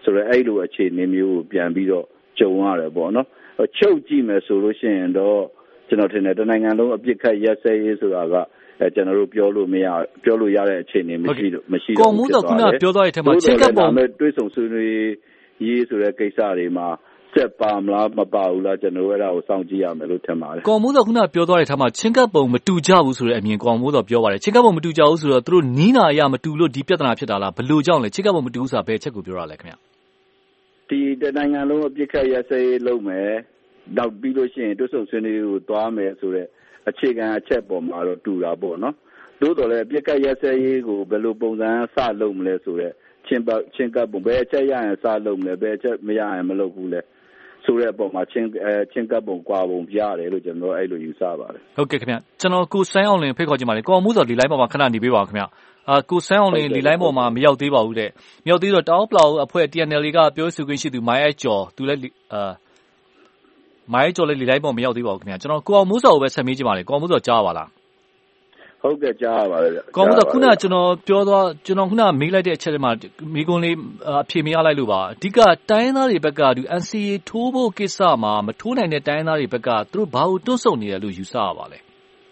ဆိုတော့အဲ့လိုအခြေအနေမျိုးကိုပြန်ပြီးတော့ကြုံရတယ်ပေါ့နော်ချုပ်ကြည့်မယ်ဆိုလို့ရှိရင်တော့ကျွန်တော်ထင်တယ်တနိုင်ငံလုံးအပြစ်ခတ်ရက်စဲရေးဆိုတာကကျွန်တော်တို့ပြောလို့ရတဲ့အခြေအနေမရှိတော့ကော်မိုးတော့ခုနပြောသွားတဲ့အထက်မှာချင်းကပ်ပုံတွေးဆုံဆွေးနွေးရေးဆိုတဲ့ကိစ္စတွေမှာဆက်ပါမလားမပါဘူးလားကျွန်တော်တို့အဲ့ဒါကိုစောင့်ကြည့်ရမယ်လို့ထင်ပါတယ်ကော်မိုးတော့ခုနပြောသွားတဲ့အထက်မှာချင်းကပ်ပုံမတူကြဘူးဆိုတဲ့အမြင်ကော်မိုးတော့ပြောပါတယ်ချင်းကပ်ပုံမတူကြဘူးဆိုတော့သူတို့နီးနာအရာမတူလို့ဒီပြဿနာဖြစ်တာလားဘယ်လိုကြောင့်လဲချင်းကပ်ပုံမတူဘူးဆိုတာဘယ်ချက်ကိုပြောရလဲခင်ဗျဒီတနိုင်ငံလုံးအပြစ်ခတ်ရက်စဲရေးလုပ်မယ်နောက်ပြီးလို့ရှိရင်တွတ်ဆုံဆွေးနွေးကိုသွားမယ်ဆိုတဲ့အခြေခံအချက်ပေါ်မှာတော့တူတာပေါ့နော်သို့တော်လည်းအပြစ်ခတ်ရက်စဲရေးကိုဘယ်လိုပုံစံစလုပ်မလဲဆိုတဲ့ချင်းကပ်ပုံဘယ်အချက်ရရင်စလုပ်မလဲဘယ်အချက်မရရင်မလုပ်ဘူးလဲဆိုတဲ့အပေါ်မှာချင်းကပ်ပုံကွာပုံပြရတယ်လို့ကျွန်တော်အဲ့လိုယူဆပါတယ်ဟုတ်ကဲ့ခင်ဗျကျွန်တော်ကိုဆိုင်းအောင်လင်ဖိတ်ခေါ်ချင်ပါတယ်ကော်မှုဆိုဒီ line ပေါ်မှာခဏနေပေးပါဦးခင်ဗျကိုဆိုင်းအောင်လင်ဒီ line ပေါ်မှာမရောက်သေးပါဘူးတဲ့မရောက်သေးတော့တောင်းပလောက်အဖွဲ့ TNL ကပြောဆိုခွင့်ရှိသူမိုင်းအကျော်သူလည်းမိုင်းကျော်လည်းဒီ line ပေါ်မရောက်သေးပါဘူးခင်ဗျကျွန်တော်ကိုအောင်မိုးစောကိုပဲဆက်မေးချင်ပါတယ်ကိုအောင်မိုးစောကြားပါလားဟုတ်ကဲ့ကြားပါပါတယ်ကောင်းတော့ခုနကျွန်တော်ခုနမေးလိုက်တဲ့အချက်တွေမှာမိကွန်းလေးအဖြေမရလိုက်လို့ပါအဓိကတိုင်းသားတွေဘက်ကဒီ NCA ထိုးဖို့ကိစ္စမှာမထိုးနိုင်တဲ့တိုင်းသားတွေဘက်ကသူတို့ဘာလို့တွန့်ဆုတ်နေတယ်လို့ယူဆရပါလဲ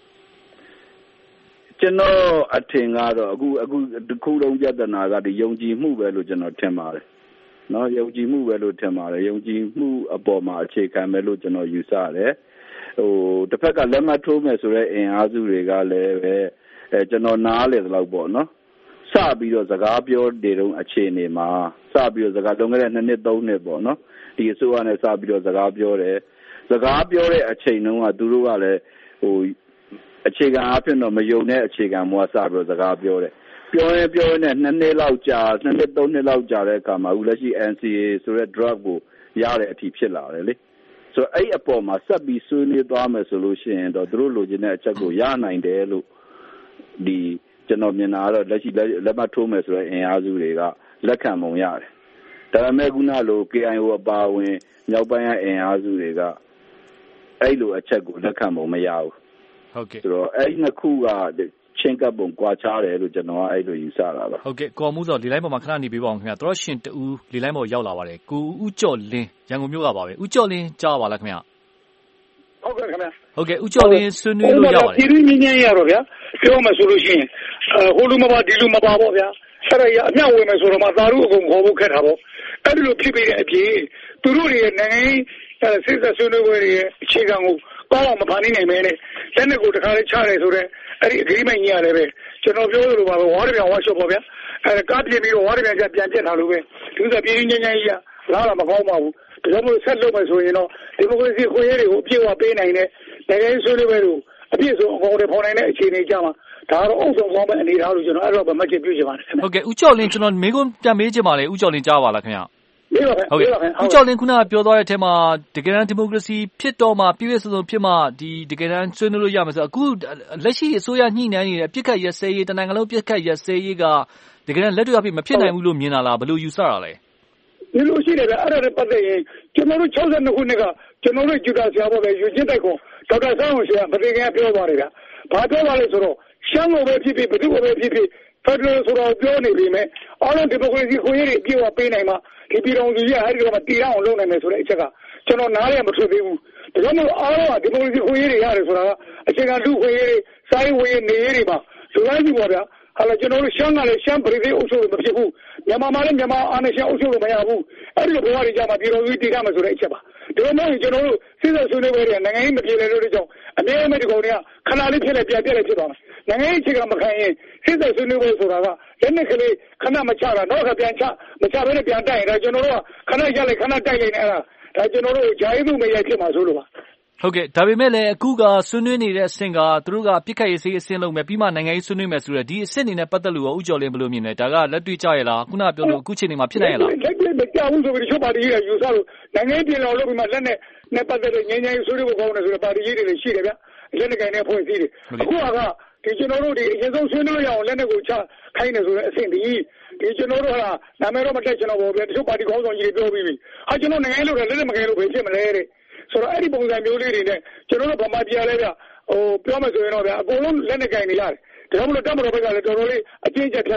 ကျွန်တော်အထင်ကတော့အခုတစ်ခုလုံးပြဿနာကဒီယုံကြည်မှုပဲလို့ကျွန်တော်ထင်ပါတယ်နော်ယုံကြည်မှုပဲလို့ထင်ပါတယ်ယုံကြည်မှုအပေါ်မှာအခြေခံပဲလို့ကျွန်တော်ယူဆတယ်တစ်ဖက်ကလက်မှတ်ထိုးမယ်ဆိုတဲ့အင်အားစုတွေကလည်းပဲကျွန်တော်နားလေသလောက်ပေါ့နော်စပြီးတော့စကားပြောနေတော့အခြေအနေမှာစပြီးတော့စကားလုံးခဲ့တဲ့2နှစ်3နှစ်ပေါ့နော်ဒီအစိုးရနဲ့စပြီးတော့စကားပြောတယ်စကားပြောတဲ့အချိန်တုန်းကသူတို့ကလည်းအခြေခံအဖြစ်တော့မယုံတဲ့အခြေခံမျိုးစပြီးတော့စကားပြောတယ်ပြောရင်နဲ့2နှစ်လောက်ကြာ2နှစ်3နှစ်လောက်ကြာတဲ့အခါမှာအခုလက်ရှိ NCA ဆိုတဲ့ drug ကိုရတဲ့အထိဖြစ်လာတယ်လေဆိုအဲ့အပေါ်မှာဆက်ပြီးဆွေးနွေးသွားမယ်ဆိုလို့ရှိရင်တော့သူတို့လိုချင်တဲ့အချက်ကိုရနိုင်တယ်လို့ဒီကျွန်တော်မြင်တာကတော့လက်ရှိလက်မှတ်ထိုးမယ်ဆိုတဲ့အင်အားစုတွေကလက်ခံပုံရတယ်။ဒါပေမဲ့ခုနလို KIO အပါဝင်မြောက်ပိုင်းအင်အားစုတွေကအဲ့လိုအချက်ကိုလက်ခံပုံမရဘူး။ဟုတ်ကဲ့။ဆိုတော့အဲ့နှစ်ခုကချင်းကပ်ပုံကွာခြားတယ်လို့ကျွန်တော်ကအဲ့လိုယူဆတာပါဟုတ်ကဲ့ကော်မှုဆိုဒီ line ပေါ်မှာခဏနေပေးပါအောင်ခင်ဗျာတော်ရှင်တူဒီ line ပေါ်ရောက်လာပါတယ်ကိုဦးကျော်လင်းရန်ကုန်မြို့ကပါပဲဦးကျော်လင်းကြားပါလားခင်ဗျာဟုတ်ကဲ့ခင်ဗျာဟုတ်ကဲ့ဦးကျော်လင်းဆွေးနွေးလို့ရပါတယ်ဒီလူမြင်းရတော့ဗျာပြောမှဆိုလို့ရှိရင်ဟိုလူမပါဒီလူမပါပေါ့ဗျာအဲ့ဒါရအမြောက်ဝင်မယ်ဆိုတော့မှသာရုအကုန်ခေါ်ဖို့ခက်တာပေါ့အဲ့ဒီလိုဖြစ်ပြီးတဲ့အပြင်သူတို့တွေနိုင်ငံရေးစစ်ဆက်ဆွေးနွေးပွဲတွေရဲ့အခြေခံကိုကောင်းအောင်မဖန်တီးနိုင်မဲနဲ့လက်နက်ကိုတခါလေးချတယ်ဆိုတော့အဲ့ဒီ agreement ကြီးရတယ်ပဲကျွန်တော်ပြောလို့ပါပဲဝါရပြန်ဝါရှော့ပေါ့ဗျာအဲ့ကားပြပြီးတော့ဝါရပြန်ပြန်ပြက်ထားလို့ပဲဒီဥစ္စာပြည်င်းချင်းချင်းကြီးကလားမကောင်းပါဘူးဒါကြောင့်မို့ဆက်လုပ်မယ်ဆိုရင်တော့ဒီမိုကရေစီခွင့်ရတွေကိုအပြည့်အဝပေးနိုင်တဲ့နိုင်ငံရေးဆွေးနွေးပွဲတွေကိုအပြည့်စုံအကောင်အထည်ဖော်နိုင်တဲ့အခြေအနေကြမှာဒါကတော့အုပ်ဆောင်ဆောင်မဲ့အနေထားလို့ကျွန်တော်အဲ့တော့မှတ်ချက်ပြုချင်ပါတယ်ဟုတ်ကဲ့ဦးကျော်လင်းကျွန်တော်မေးခွန်းပြန်မေးချင်ပါလေဦးကျော်လင်းကြားပါလားခင်ဗျာဟုတ်ကဲ့ဦးကျော်လင်းခုနကပြောသွားတဲ့အထက်မှာတကယ်တမ်းဒီမိုကရေစီဖြစ်တော့မှပြည့်စုံဖြစ်မှဒီတကယ်တမ်းဆွေးနွေးလို့ရမယ်ဆိုတော့အခုလက်ရှိအစိုးရညှိနှိုင်းနေတဲ့အပြစ်ခတ်ရစဲရေးတနိုင်ငံလုံးပြစ်ခတ်ရစဲရေးကတကယ်တမ်းလက်တွေ့အဖြစ်မဖြစ်နိုင်ဘူးလို့မြင်တာလားဘယ်လိုယူဆတာလဲဒီလိုရှိတယ်ဗျအဲ့ဒါနဲ့ပတ်သက်ရင်ကျွန်တော်တို့62ခုနှစ်ကကျွန်တော်တို့ဂျူတာဆရာပေါ်ပဲယူချင်းတိုက်ကိုဒေါက်တာဆန်းအောင်ဆရာမသိခင်ကပြောသွားတယ်ဗျဘာပြောသွားလဲဆိုတော့ရှမ်းကိုပဲဖြစ်ဖြစ်ဘယ်သူကိုပဲဖြစ်ဖြစ်ဖက်ဒရယ်ဆိုတော့ပြောနေပြီမဲ့အားလုံးဒီမိုကရေစီခွင့်ရအပြည့်အဝပေးနိုင်မှာဒီပြည်တော်စုကြီးအဲ့ဒီတော့မှတည်ရအောင်လုပ်နိုင်မယ်ဆိုတဲ့အချက်ကကျွန်တော်နားရမထွက်သေးဘူးဒါကြောင့်မို့အားလုံးကဒီမိုကရေစီခွင့်ရရတယ်ဆိုတာကအခြေခံလူခွင့်ရစာရေးဝင်နေရတွေမှာလူတိုင်းကြီးပါဗျာဟာလာကျွန်တော်တို့ရှမ်းကလည်းရှမ်းပြည်သေးအုပ်ချုပ်လို့မဖြစ်ဘူးမြန်မာမှာလည်းမြန်မာအာဏာရှင်အုပ်ချုပ်လို့မရဘူးအဲ့ဒီလိုဘဝတွေကြမှာပြည်တော်စုတည်ရမယ်ဆိုတဲ့အချက်ပါဒီလိုမျိုးကျွန်တော်တို့စစ်စစ်ဆွေးနွေးပွဲတွေနိုင်ငံရေးမပြေလည်လို့ကြောင့်အမြဲတမ်းဒီကောင်တွေကခဏလေးဖြစ်လိုက်ပြန်ပြက်လိုက်ဖြစ်သွားမယ်နိုင်ငံရေးအခြေခံမခံရင်စစ်စစ်ဆွေးနွေးပွဲဆိုတာကလက်နက်ကလေးခဏမချတာတော့ခပြန်ချမချဘဲနဲ့ပြန်တိုက်ရင်ဒါကျွန်တော်တို့ကခဏရလိုက်ခဏတိုက်လိုက်နေအဲ့ဒါကျွန်တော်တို့ဂျာရေးသူမရိုက်ဖြစ်မှာဆိုလို့ပါဟုတ်ကဲ့ဒါပေမဲ့လည်းအခုကဆွေးနွေးနေတဲ့အဆင့်ကသူတို့ကပြစ်ခတ်ရေးစေးအဆင့်လုံးပဲပြီးမှနိုင်ငံရေးဆွေးနွေးမယ်ဆိုတော့ဒီအဆင့်နေနဲ့ပတ်သက်လို့ဦးကျော်လင်းဘယ်လိုမြင်လဲဒါကလက်တွေ့ကြရလားခုနပြောလို့အခုချိန်နေမှာဖြစ်နိုင်ရလားလက်တွေ့မကြဘူးဆိုပြီးချုပ်ပါတီကြီးကယူဆလို့နိုင်ငံရေးပြည်တော်လုပ်ပြီးမှလက်နဲ့ပတ်သက်တဲ့ငြိမ်းချမ်းရေးဆွေးနွေးဖို့ကောင်းတယ်ဆိုတော့ပါတီကြီးတွေလည်းရှိတယ်ဗျလက်နဲ့ကိုင်တဲ့ဖွဲ့စည်းတွေအခုကဒီကျွန်တော်တို့ဒီအရင်ဆုံးဆွေးနွေးရအောင်လက်နဲ့ကိုချခိုင်းနေဆိုတဲ့အဆင့်ဒီကျွန်တော်တို့ဟာနာမည်တော့မတက်ကျွန်တော်ပေါ့ဗျတချို့ပါတီခေါင်းဆောင်ကြီးတွေပြောပြီးပြီဟာကျွန်တော်နိုင်ငံရေးလုပ်တယ်လက်နဲ့မကိုင်လို့ဘယ်ဖြစ်မလဲတဲ့ဆိုတော့အဲ့ဒီပုံစံမျိုးလေးတွေနဲ့ကျွန်တော်တို့ဗမာပြည်လဲဗျပြောမယ်ဆိုရင်တော့ဗျအကုန်လုံးလက်နဲ့ကင်နေရတယ်ဒါကြောင့်မလို့တပ်မတော်ဘက်ကလည်းတော်တော်လေးအကျဉ်းချက်ဖြတ်သန်း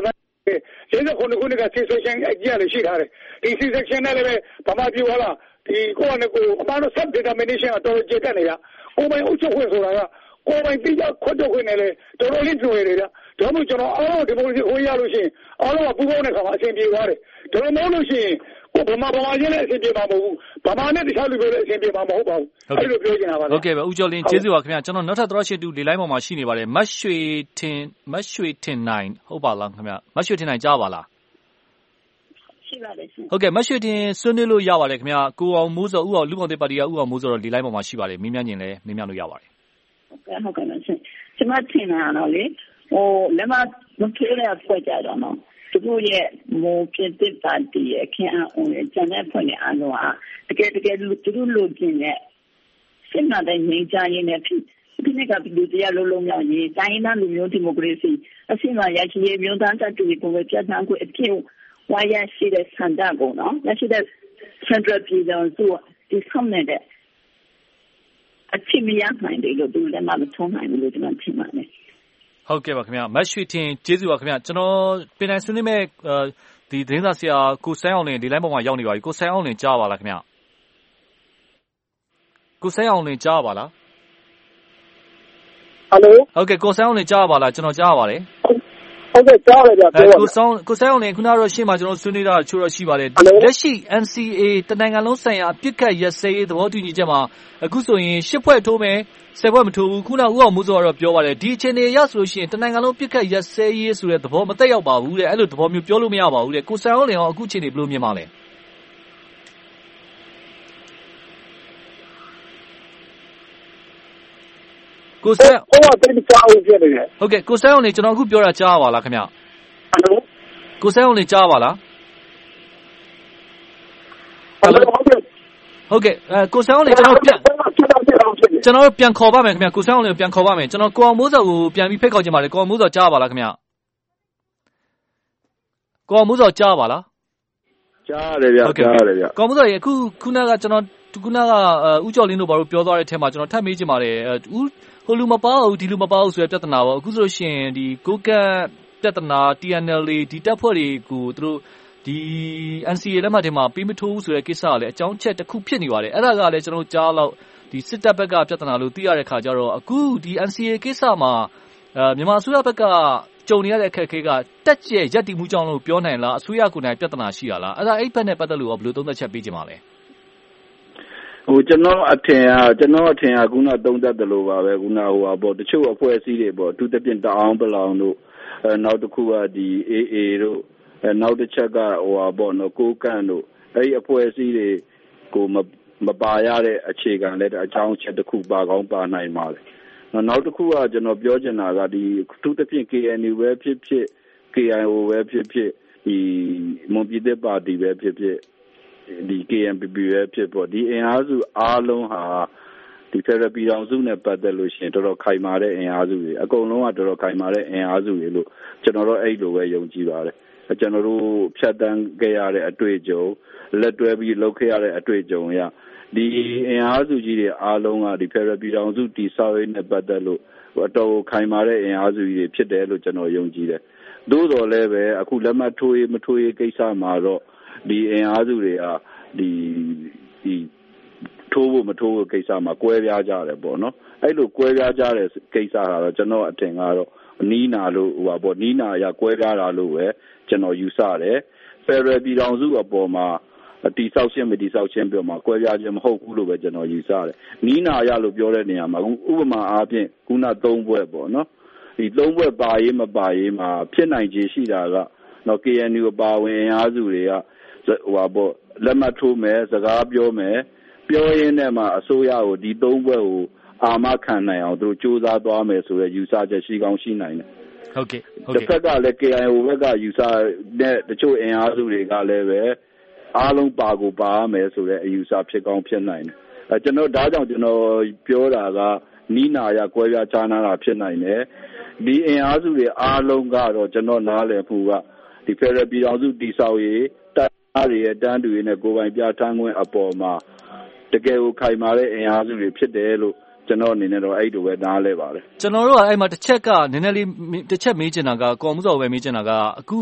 49ခုနှစ်က C-section အကြီးအကျယ်ရှိထားတယ်ဒီ C-section နဲ့လည်းဗမာပြည်ဟလာဒီကိုယ့်အနေကိုအမှန်တော့ self-determination ကတော်တော်ကျေတက်နေတာကိုယ်ပိုင်အုပ်ချုပ်ခွင့်ဆိုတာကကိုယ်ပိုင်သိကြခွတ်ထုတ်ခွင့်နဲ့လည်းတော်တော်လေးကျွေတယ်ဗျာဒါမှမဟုတ်ကျွန်တော်အားလုံးဒီမိုကရေစီခွင့်ရလို့ရှိရင်အားလုံးကပူးပေါင်းတဲ့ခါမှာအဆင်ပြေသွားတယ်ဒါလိုမဟုတ်လို့ရှိရင်ကိုဗမာချင်းလည်းအဆင်ပြေမှာမဟုတ်ဘူးဗမာနဲ့တခြားလူတွေလည်းအဆင်ပြေမှာမဟုတ်ပါဘူးအဲ့လိုပြောချင်တာပါဟုတ်ကဲ့ပါဦးကျော်လင်းကျေးဇူးပါခင်ဗျာကျွန်တော်နောက်ထပ်သောရှေ့တူလေလိုင်းပေါ်မှာရှိနေပါတယ်မတ်ရွှေထင်နိုင်ဟုတ်ပါလားခင်ဗျာမတ်ရွှေထင်နိုင်ကြားပါလားရှိပါတယ်ရှင်ဟုတ်ကဲ့မတ်ရွှေထင်ဆွေးနွေးလို့ရပါတယ်ခင်ဗျာကိုအောင်မိုးစောဦးအောင်လူ့ဘောင်သေးပါတီကဦးအောင်မိုးစောတော့လေလိုင်းပေါ်မှာရှိပါတယ်မင်းများညင်လည်းမင်းများလို့ရပါတယ်ဟုတ်ကဲ့ရှင်ကျွန်မထင်တာတော့လေလက်မမထိုးတဲ့ဖွဲ့ကြတော့နော်သူတို့ရဲ့မိုးဖြစ်တဲ့ပါတီရဲ့ခင်အောင်ရဲ့ကျန်တဲ့ဖွဲ့နဲ့အားလုံးဟာတကယ်သူတို့လိုချင်တဲ့စစ်မှန်တဲ့ငြိမ်းချမ်းရေးနဲ့ဒီနေ့ကပြည်သူတရားလုံးမြောက်ရေးတိုင်းသားလူမျိုးဒီမိုကရေစီအဆင့်အရရှိရေးမျိုးသားတတူကိုပဲပြတ်သားခွင့်အဖြစ်ဝါရရှိတဲ့ဆန္ဒကိုနော်ရရှိတဲ့ Central ပြည်တော်စုဒီဆောင်နေတဲ့အဖြစ်မရနိုင်တယ်လို့သူလည်းမထုံးနိုင်ဘူးလို့ကျွန်တော်ထင်ပါတယ်ဟုတ်ကဲ့ပါခင်ဗျာမတ်ရွှေထင်ကျေးဇူးပါခင်ဗျာကျွန်တော်ပြင်နိုင်ဆွေးနွေးမဲ့ဒီသတင်းစာဆရာကိုဆိုင်းအောင်လင်းဒီလိုင်းပေါ်မှာရောက်နေပါပြီကိုဆိုင်းအောင်လင်းကြားပါလားခင်ဗျာကိုဆိုင်းအောင်လင်းကြားပါလားဟယ်လိုဟုတ်ကဲ့ကိုဆိုင်းအောင်လင်းကြားပါလားကျွန်တော်ကြားပါတယ်ဟုတ်ကဲ့ကြားရကြပြောပါကိုဆိုင်းအောင်လင်းခုနကတော့ရှေ့မှာကျွန်တော်ဆွေးနွေးတာချိုးတော့ရှိပါတယ်လက်ရှိ NCA တနိုင်ငံလုံးဆိုင်ရာအပြစ်ခတ်ရက်စဲရေးသဘောတူညီချက်မှာအခုဆိုရင်10ဖွဲ့ထိုးမယ်10ဖွဲ့မထိုးဘူးခုနဦးအောင်မိုးစောကတော့ပြောပါတယ်ဒီအခြေအနေအရဆိုလို့ရှိရင်တနိုင်ငံလုံးပြစ်ခတ်ရက်စဲရေးဆိုတဲ့သဘောမသက်ရောက်ပါဘူးတဲ့အဲ့လိုသဘောမျိုးပြောလို့မရပါဘူးတဲ့ကိုဆိုင်းအောင်လင်းရောအခုအခြေအနေဘယ်လိုမြင်ပါလဲကိုဆိုင်းဟုတ်ကဲ့ကြားအောင်ပြနေတယ်ဟုတ်ကဲ့ကိုဆိုင်းအောင်လင်းကျွန်တော်အခုပြောတာကြားပါလားခင်ဗျဟယ်လိုကိုဆိုင်းအောင်လင်းကြားပါလားဟယ်လိုဟုတ်ကဲ့ကိုဆိုင်းအောင်လင်းကျွန်တော်ပြန်ခေါ်ပါမယ်ခင်ဗျကိုဆိုင်းအောင်လင်းပြန်ခေါ်ပါမယ်ကျွန်တော်ကိုအောင်မိုးစောကိုပြန်ပြီးဖိတ်ခေါ်ချင်ပါတယ်ကိုအောင်မိုးစောကြားပါလားခင်ဗျကိုအောင်မိုးစောကြားပါလားကြားရတယ်ဗျကြားရတယ်ဗျကိုအောင်မိုးစောရေအခုခုနကကျွန်တော်ခုနကဦးကျော်လင်းတို့ဘာလို့ပြောသွားတဲ့အထက်မှာကျွန်တော်ထပ်မေးချင်ပါတယ်ဟိုလူမပါဘူးဒီလူမပါဘူးဆိုတဲ့ပြဿနာပေါ့အခုဆိုလို့ရှိရင်ဒီကိုကတ်ပြဿနာ TNL ဒီတပ်ဖွဲ့တွေကိုသူတို့ဒီ NCA လက်မှတ်ထဲမှာပေးမထိုးဘူးဆိုတဲ့ကိစ္စကလည်းအကြောင်းချက်တစ်ခုဖြစ်နေပါတယ်အဲ့ဒါကလည်းကျွန်တော်ကြားလောက်ဒီစစ်တပ်ဘက်ကပြဿနာလို့သိရတဲ့ခါကျတော့အခုဒီ NCA ကိစ္စမှာမြန်မာအစိုးရဘက်ကကြုံနေရတဲ့အခက်အခဲကတက်ကျဲရပ်တည်မှုကြောင့်လို့ပြောနိုင်လားအစိုးရကိုယ်တိုင်ပြဿနာရှိရလားအဲ့ဒါအဲ့ဘက်နဲ့ပတ်သက်လို့ဘယ်လိုသုံးသပ်ချက်ပေးကြပါလဲကျွန်တော်အထင်ကခုနသုံးသပ်တယ်လို့ပါပဲခုနပေါ့တချို့အဖွဲ့အစည်းတွေပေါ့အထူးသဖြင့်တအောင်ပလောင်တို့နောက်တစ်ခုကဒီ AA တို့နောက်တစ်ချက်ကပေါ့နော်ကိုကန့်တို့အဲ့ဒီအဖွဲ့အစည်းတွေကိုမပါရတဲ့အခြေခံလည်းအကြောင်းချက်တစ်ခုပါကောင်းပါနိုင်ပါလေနောက်တစ်ခုကကျွန်တော်ပြောချင်တာကဒီအထူးသဖြင့် KNU ပဲဖြစ်ဖြစ် KIO ပဲဖြစ်ဖြစ်ဒီမွန်ပြည်သက်ပါတီပဲဖြစ်ဖြစ်ဒီ KNPP ပဲဖြစ်ပေါ့ဒီအင်အားစုအားလုံးဟာဒီဖက်ဒရယ်ပြည်ထောင်စုနဲ့ပတ်သက်လို့ရှိရင်တော်တော်ခိုင်မာတဲ့အင်အားစုတွေအကုန်လုံးကတော်တော်ခိုင်မာတဲ့အင်အားစုတွေလို့ကျွန်တော်တို့အဲ့လိုပဲယုံကြည်ပါတယ်ကျွန်တော်တို့ဖြတ်တန်းခဲ့ရတဲ့အတွေ့အကြုံလက်တွဲပြီးလုပ်ခဲ့ရတဲ့အတွေ့အကြုံအရဒီအင်အားစုကြီးတွေအားလုံးကဒီဖက်ဒရယ်ပြည်ထောင်စုတည်ဆောက်ရေးနဲ့ပတ်သက်လို့အတော်ခိုင်မာတဲ့အင်အားစုကြီးတွေဖြစ်တယ်လို့ကျွန်တော်ယုံကြည်တယ်သို့တော်လည်းပဲအခုလက်မှတ်ထိုးရေးမထိုးရေးကိစ္စမှာတော့ဒီအင်အားစုတွေကဒီထိုးဖို့မထိုးဖို့ကိစ္စမှာကွဲပြားကြတယ်ပေါ့နော်အဲ့လိုကွဲပြားကြတဲ့ကိစ္စကတော့ကျွန်တော်အထင်ကတော့နီးနာလို့ပေါ့နီးနာရကွဲပြားတာလို့ပဲကျွန်တော်ယူဆတယ်ဖက်ဒရယ်ပြည်ထောင်စုအပေါ်မှာတိဆောက်ခြင်းမတိဆောက်ခြင်းပြောမှာကွဲပြားခြင်းမဟုတ်ဘူးလို့ပဲကျွန်တော်ယူဆတယ်နီးနာရလို့ပြောတဲ့နေရာမှာဥပမာအားဖြင့်ခုန3ဘွဲ့ပေါ့နော်ဒီ3ဘွဲ့ပါရေးမပါရေးမှာဖြစ်နိုင်ခြေရှိတာကနော် KNU အပါဝင်အားစုတွေကပေါ့လက်မှတ်ထိုးမယ်စကားပြောမယ်ပြောရင်းနဲ့မှအစိုးရကိုဒီ3ဘွဲ့ကိုအာမခံနိုင်အောင်သူတို့စူးစမ်းသွားမယ်ဆိုတဲ့ယူဆချက်ရှိကောင်းရှိနိုင်တယ်ဟုတ်ကဲ့တစ်ဖက်ကလည်း KIO ဘက်ကယူဆတဲ့တချို့အင်အားစုတွေကလည်းပဲအားလုံးပါကိုပါမယ်ဆိုတဲ့အယူဆဖြစ်ကောင်းဖြစ်နိုင်တယ်ကျွန်တော်ဒါကြောင့်ကျွန်တော်ပြောတာကနီးနာရကွဲပြားခြားနားတာဖြစ်နိုင်တယ်ဒီအင်အားစုတွေအားလုံးကတော့ကျွန်တော်နားလည်မှုကဒီဖက်ဒရယ်ပြည်ထောင်စုတည်ဆောက်ရေးတပ်အားတွေရဲ့တန်းတူရေးနဲ့ကိုယ်ပိုင်ပြဋ္ဌာန်းခွင့်အပေါ်မှာတကယ်ကိုခိုင်မာတဲ့အင်အားစုတွေဖြစ်တယ်လို့ကျွန်တော်အနေနဲ့တော့အဲ့လိုပဲနားလဲပါတယ်ကျွန်တော်တို့ကအဲ့မှာတစ်ချက်ကနည်းနည်းလေးတစ်ချက်မေးချင်တာကကော်မှုစော်ပဲမေးချင်တာကအခု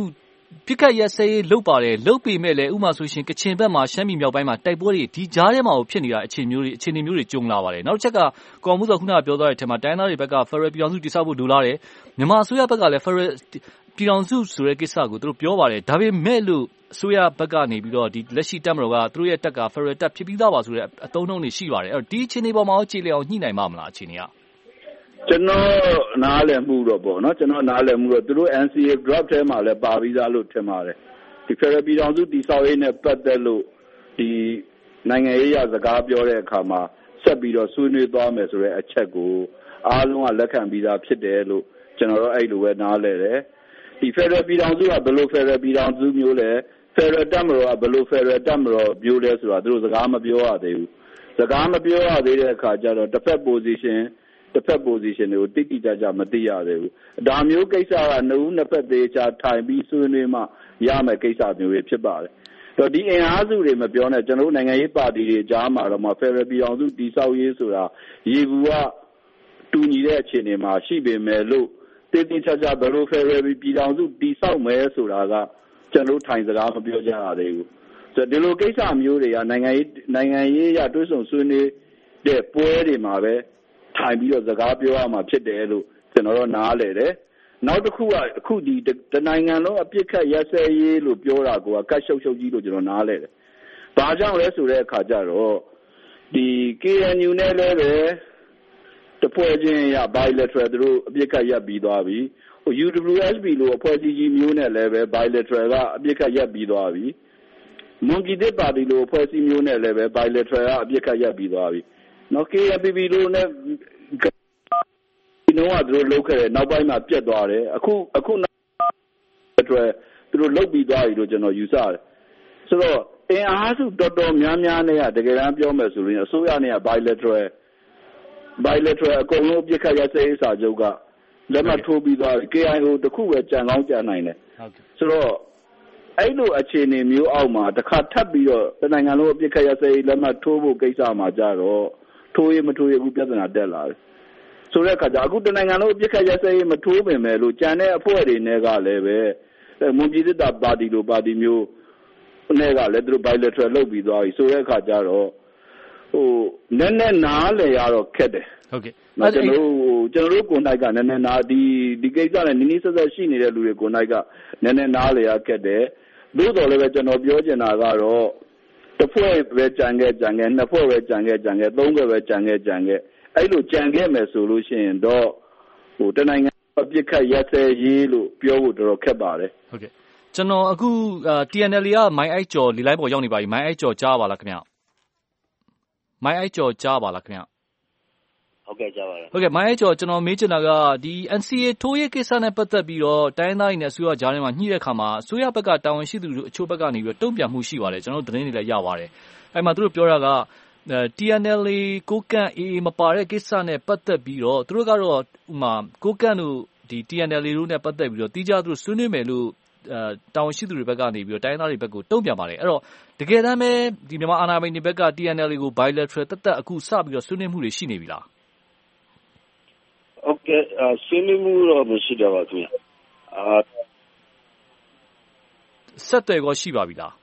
ပြစ်ခတ်ရက်စဲလုတ်ပါတယ်လုတ်ပေမဲ့လည်းဥမာဆိုရှင်ကချင်ဘက်မှာရှမ်းပြည်မြောက်ပိုင်းမှာတိုက်ပွဲတွေဒီကြားထဲမှာဖြစ်နေတာအခြေအနေမျိုးတွေကြုံလာပါတယ်နောက်တစ်ချက်ကကော်မှုသောခုနကပြောသွားတဲ့အထက်မှာတိုင်းသားတွေဘက်က Federal ပြည်ထောင်စုတည်ဆောက်ဖို့လိုလားတယ်မြန်မာအစိုးရဘက်ကလည်း Federal ပြည်ထောင်စုဆိုတဲ့ကိစ္စကိုသူတို့ပြောပါတယ်ဒါပေမဲ့လို့အစိုးရဘက်ကနေပြီးတော့ဒီလက်ရှိတပ်မတော်ကသူတို့ရဲ့တပ်က Federal တပ်ဖြစ်ပြီးသားပါဆိုတဲ့အသုံးအနှုန်းတွေရှိပါတယ်အဲ့တော့ဒီအခြေအနေပေါ်မှာရောကြည်လည်အောင်ညှိနိုင်မှာမလားအခြေအနေကကျွန်တော်နားလည်မှုတော့ပေါ့နော်ကျွန်တော်နားလည်မှုတော့သူတို့ NCA draft ထဲမှာလည်းပါပြီးသားလို့ထင်ပါတယ်ဒီ Federal ပြည်ထောင်စုတည်ဆောက်ရေးနဲ့ပတ်သက်လို့ဒီနိုင်ငံရေးရစကားပြောတဲ့အခါမှာဆက်ပြီးတော့ဆွေးနွေးသွားမယ်ဆိုတဲ့အချက်ကိုအားလုံးကလက်ခံပြီးသားဖြစ်တယ်လို့ကျွန်တော်တို့အဲ့လိုပဲနားလည်တယ်ဒီ Federal ပြည်ထောင်စုကဘယ်လို Federal ပြည်ထောင်စုမျိုးလဲ Federal တပ်မတော်ကဘယ်လို Federal တပ်မတော်မျိုးလဲဆိုတာသူတို့စကားမပြောရသေးဘူးစကားမပြောရသေးတဲ့အခါကျတော့တစ်ဖက် position တွေကိုတိတိကျကျမသိရသေးဘူးဒါမျိုးကိစ္စကနှစ်ဦးနှစ်ဖက်သေးချာထိုင်ပြီးဆွေးနွေးမှရမယ်ကိစ္စမျိုးတွေဖြစ်ပါတယ်တော့ဒီအင်အားစုတွေမပြောနဲ့ကျွန်တော်တို့နိုင်ငံရေးပါတီတွေကြားမှာတော့ Federal ပြည်ထောင်စုတည်ဆောက်ရေးဆိုတာရေဘူးကတူညီတဲ့အခြေအနေမှာရှိပေမဲ့လို့တိတိကျကျဘယ်လို Federal ပြည်ထောင်စုတည်ဆောက်မယ်ဆိုတာကကျွန်တော်ထိုင်စကားမပြောကြရသေးဘူးဆိုတော့ဒီလိုကိစ္စမျိုးတွေကနိုင်ငံရေးရတွဲဆုံဆွေးနွေးတဲ့ပွဲတွေမှာပဲထိုင်ပြီးတော့စကားပြောရမှာဖြစ်တယ်လို့ကျွန်တော်တို့နားလည်တယ်နောက်တစ်ခုကအခုဒီတနိုင်ငံလုံးအပြစ်ခတ်ရက်စဲရေးလို့ပြောတာကကတ်ရှုပ်ကြီးလို့ကျွန်တော်နားလည်တယ်ဘာကြောင့်လဲဆိုတဲ့အခါကျတော့ဒီ KNU နဲ့လည်းပဲတပွဲချင်းရ bilateral သူတို့အပြစ်ခတ်ရပ်ပြီးသွားပြီUWSP လို့အဖွဲ့အစည်းကြီးမျိုးနဲ့လည်းပဲ bilateral ကအပြစ်ခတ်ရပ်ပြီးသွားပြီမွန်ပြည်သစ်ပါတီလို့အဖွဲ့အစည်းမျိုးနဲ့လည်းပဲ bilateral ကအပြစ်ခတ်ရပ်ပြီးသွားပြီနော် KNPP လို့နဲ့ဒီတော့သူတို့လုပ်ခဲ့တယ်နောက်ပိုင်းမှာပြတ်သွားတယ်အခုအတွက်သူတို့လုပ်ပြီးသွားပြီလို့ကျွန်တော်ယူဆတယ်ဆိုတော့အင်အားစုတော်တော်များများနဲ့တကယ်တမ်းပြောမယ်ဆိုရင်အစိုးရနဲ့ bilateral အကုန်လုံးပြစ်ခတ်ရစဲစာချုပ်ကလက်မှတ်ထိုးပြီးသွားပြီ KIO တခုပဲကြံကောင်းကြံနိုင်တယ်ဆိုတော့အဲ့လိုအခြေအနေမျိုးအောက်မှာတစ်ခါထပ်ပြီးတော့တနိုင်ငံလုံးအပြစ်ခတ်ရစဲလက်မှတ်ထိုးဖို့ကိစ္စမှာကြတော့ထိုးရမထိုးရအခုပြဿနာတက်လာတယ်ဆိုတဲ့အခါကျအခုတနိုင်ငံလုံးအပြစ်ခတ်ရစဲမထိုးပင်မဲ့လို့ကြံတဲ့အဖွဲ့တွေနဲ့ကလည်းပဲမွန်ပြည်သစ်ပါတီလိုပါတီမျိုးနဲ့ကလည်းသူတို့ bilateral လုပ်ပြီးသွားပြီဆိုတဲ့အခါကျတော့နည်းနည်းနားလည်ရတော့ခက်တယ်ဟုတ်ကဲ့ကျွန်တော်တို့ကိုယ်တိုက်ကနည်းနည်းနားဒီကိစ္စနဲ့နီးနီးဆက်ဆက်ရှိနေတဲ့လူတွေကိုယ်တိုက်ကနည်းနည်းနားလည်ရခက်တယ်သို့တော်လည်းပဲကျွန်တော်ပြောချင်တာကတော့တစ်ဖွဲ့ပဲကြံခဲ့နှစ်ဖွဲ့ပဲကြံခဲ့သုံးဖွဲ့ပဲကြံခဲ့အဲ့လိုကြံခဲ့မယ်ဆိုလို့ရှိရင်တော့တနိုင်ငံအပြစ်ခတ်ရက်စဲရေးလို့ပြောဖို့တော်တော်ခက်ပါတယ်ဟုတ်ကဲ့ကျွန်တော်အခု TNL ကမိုင်းအိုက်ကျော်လီလိုက်ပေါ်ရောက်နေပါပြီမိုင်းအိုက်ကျော်ကြားပါလားခင်ဗျမိုင်းအိုက်ကျော်ကြားပါလားခင်ဗျဟုတ်ကဲ့ကြားပါတယ်ဟုတ်ကဲ့မိုင်းအိုက်ကျော်ကျွန်တော်မေးချင်တာကဒီ NCA ထိုးရေးကိစ္စနဲ့ပတ်သက်ပြီးတော့တိုင်းသားတွေနဲ့အစိုးရကြားထဲမှာညှိတဲ့အခါမှာအစိုးရဘက်ကတာဝန်ရှိသူအချို့ဘက်ကနေပြီးတော့တုံ့ပြန်မှုရှိပါတယ်ကျွန်တော်တို့သတင်းတွေလည်းရပါတယ်အဲ့မှာသူတို့ပြောတာကTNL ကိုကန့် AA မပါတဲ့ကိစ္စနဲ့ပတ်သက်ပြီးတော့သူတို့ကတော့ဥမာကိုကန့်တို့ဒီ TNL တို့နဲ့ပတ်သက်ပြီးတော့တိကျသူတို့ဆွေးနွေးမယ်လို့တာဝန်ရှိသူတွေဘက်ကနေပြီးတော့တိုင်းသားတွေဘက်ကိုတုံ့ပြန်ပါတယ်အဲ့တော့တကယ်တမ်းပဲဒီမြန်မာအာဏာပိုင်တွေဘက်က TNL ကို bilateral တက်အခုစပြီးတော့ဆွေးနွေးမှုတွေရှိနေပြီလားဟုတ်ကဲ့ဆွေးနွေးမှုတော့မရှိတော့ပါဘူးဆက်သွယ်ကောရှိပါပြီလား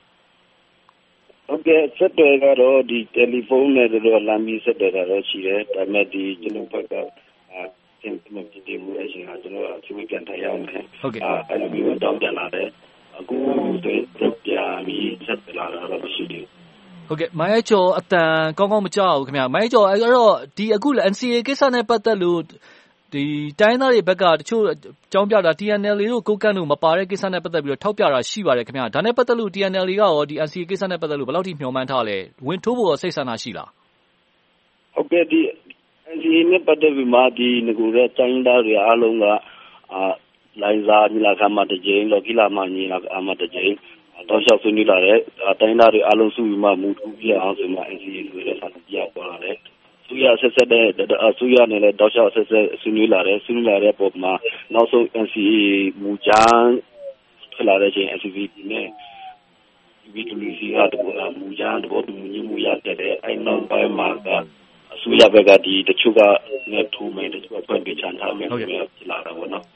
ဟုတ်ကဲ့ဆက်သွယ်ကတော့ဒီတယ်လီဖုန်းနဲ့တော့လမ်းပြီးဆက်သွယ်တာတော့ရှိတယ်ဒါပေမဲ့ဒီကျွန်တော်ဘက်ကတင်ပြမှုအရှင်ကကျွန်တော်အချိုးပြန်ထိုင်ရအောင်မယ်ဟုတ်ကဲ့အဲ့လိုမျိုးတောင်းပြန်လာတယ်အခုတော့ပြန်ပြီးဆက်လာတော့မရှိသေးဘူးဟုတ်ကဲ့မိုင်းအိုက်ကျော်အတန်ကောင်းကောင်းမကြောက်ဘူးခင်ဗျမိုင်းအိုက်ကျော်အဲ့တော့ဒီအခု NCA ကိစ္စနဲ့ပတ်သက်လို့ဒီတိုင်းသားတွေဘက်ကတချို့အကြောင်းပြတာ TNL တို့ကိုကန့်တို့မပါတဲ့ကိစ္စနဲ့ပတ်သက်ပြီးတော့ထောက်ပြတာရှိပါတယ်ခင်ဗျဒါနဲ့ပတ်သက်လို့ TNL ကရောဒီ NCA ကိစ္စနဲ့ပတ်သက်လို့ဘယ်လောက်ထိမျှော်မှန်းထားလဲဝင်ထိုးဖို့ရောစိတ်ဆန္ဒရှိလားဟုတ်ကဲ့ဒီ NCA နဲ့ပတ်သက်ပြီးမှဒီငကူတဲ့တိုင်းသားတွေအားလုံးကလိုင်ဇာညီလာခံမှာတစ်ကြိမ်လော်ကီလာမှာညီလာခံမှာတစ်ကြိမ်တော့ရှောက်ဆွေးနွေးလာတဲ့တိုင်းသားတွေအားလုံးစုပြီးမှမူထူးပြအောင်ဆိုမှ NCA တွေလည်းဆက်ပြပေါ်လာတယ်ဆူရဆက်ဆက်တဲ့အဆူရနဲ့လည်းတော့ရှောက်ဆက်ဆက်ဆွေးနွေးလာတဲ့ပုံမှာနောက်ဆုံး NCA မူကြမ်းထွက်လာတဲ့ချိန် SVP နဲ့ VWC ကတော့မူကြမ်းတော့မူရတဲ့အဲ့နောက်ပိုင်းမှာကအဆူရဘက်ကဒီတချို့ကနဲ့ထူမယ်တချို့ကဖွင့်ပြချန်ထားမယ်ဆိုပြီးဖြစ်လာတာပေါ့နော်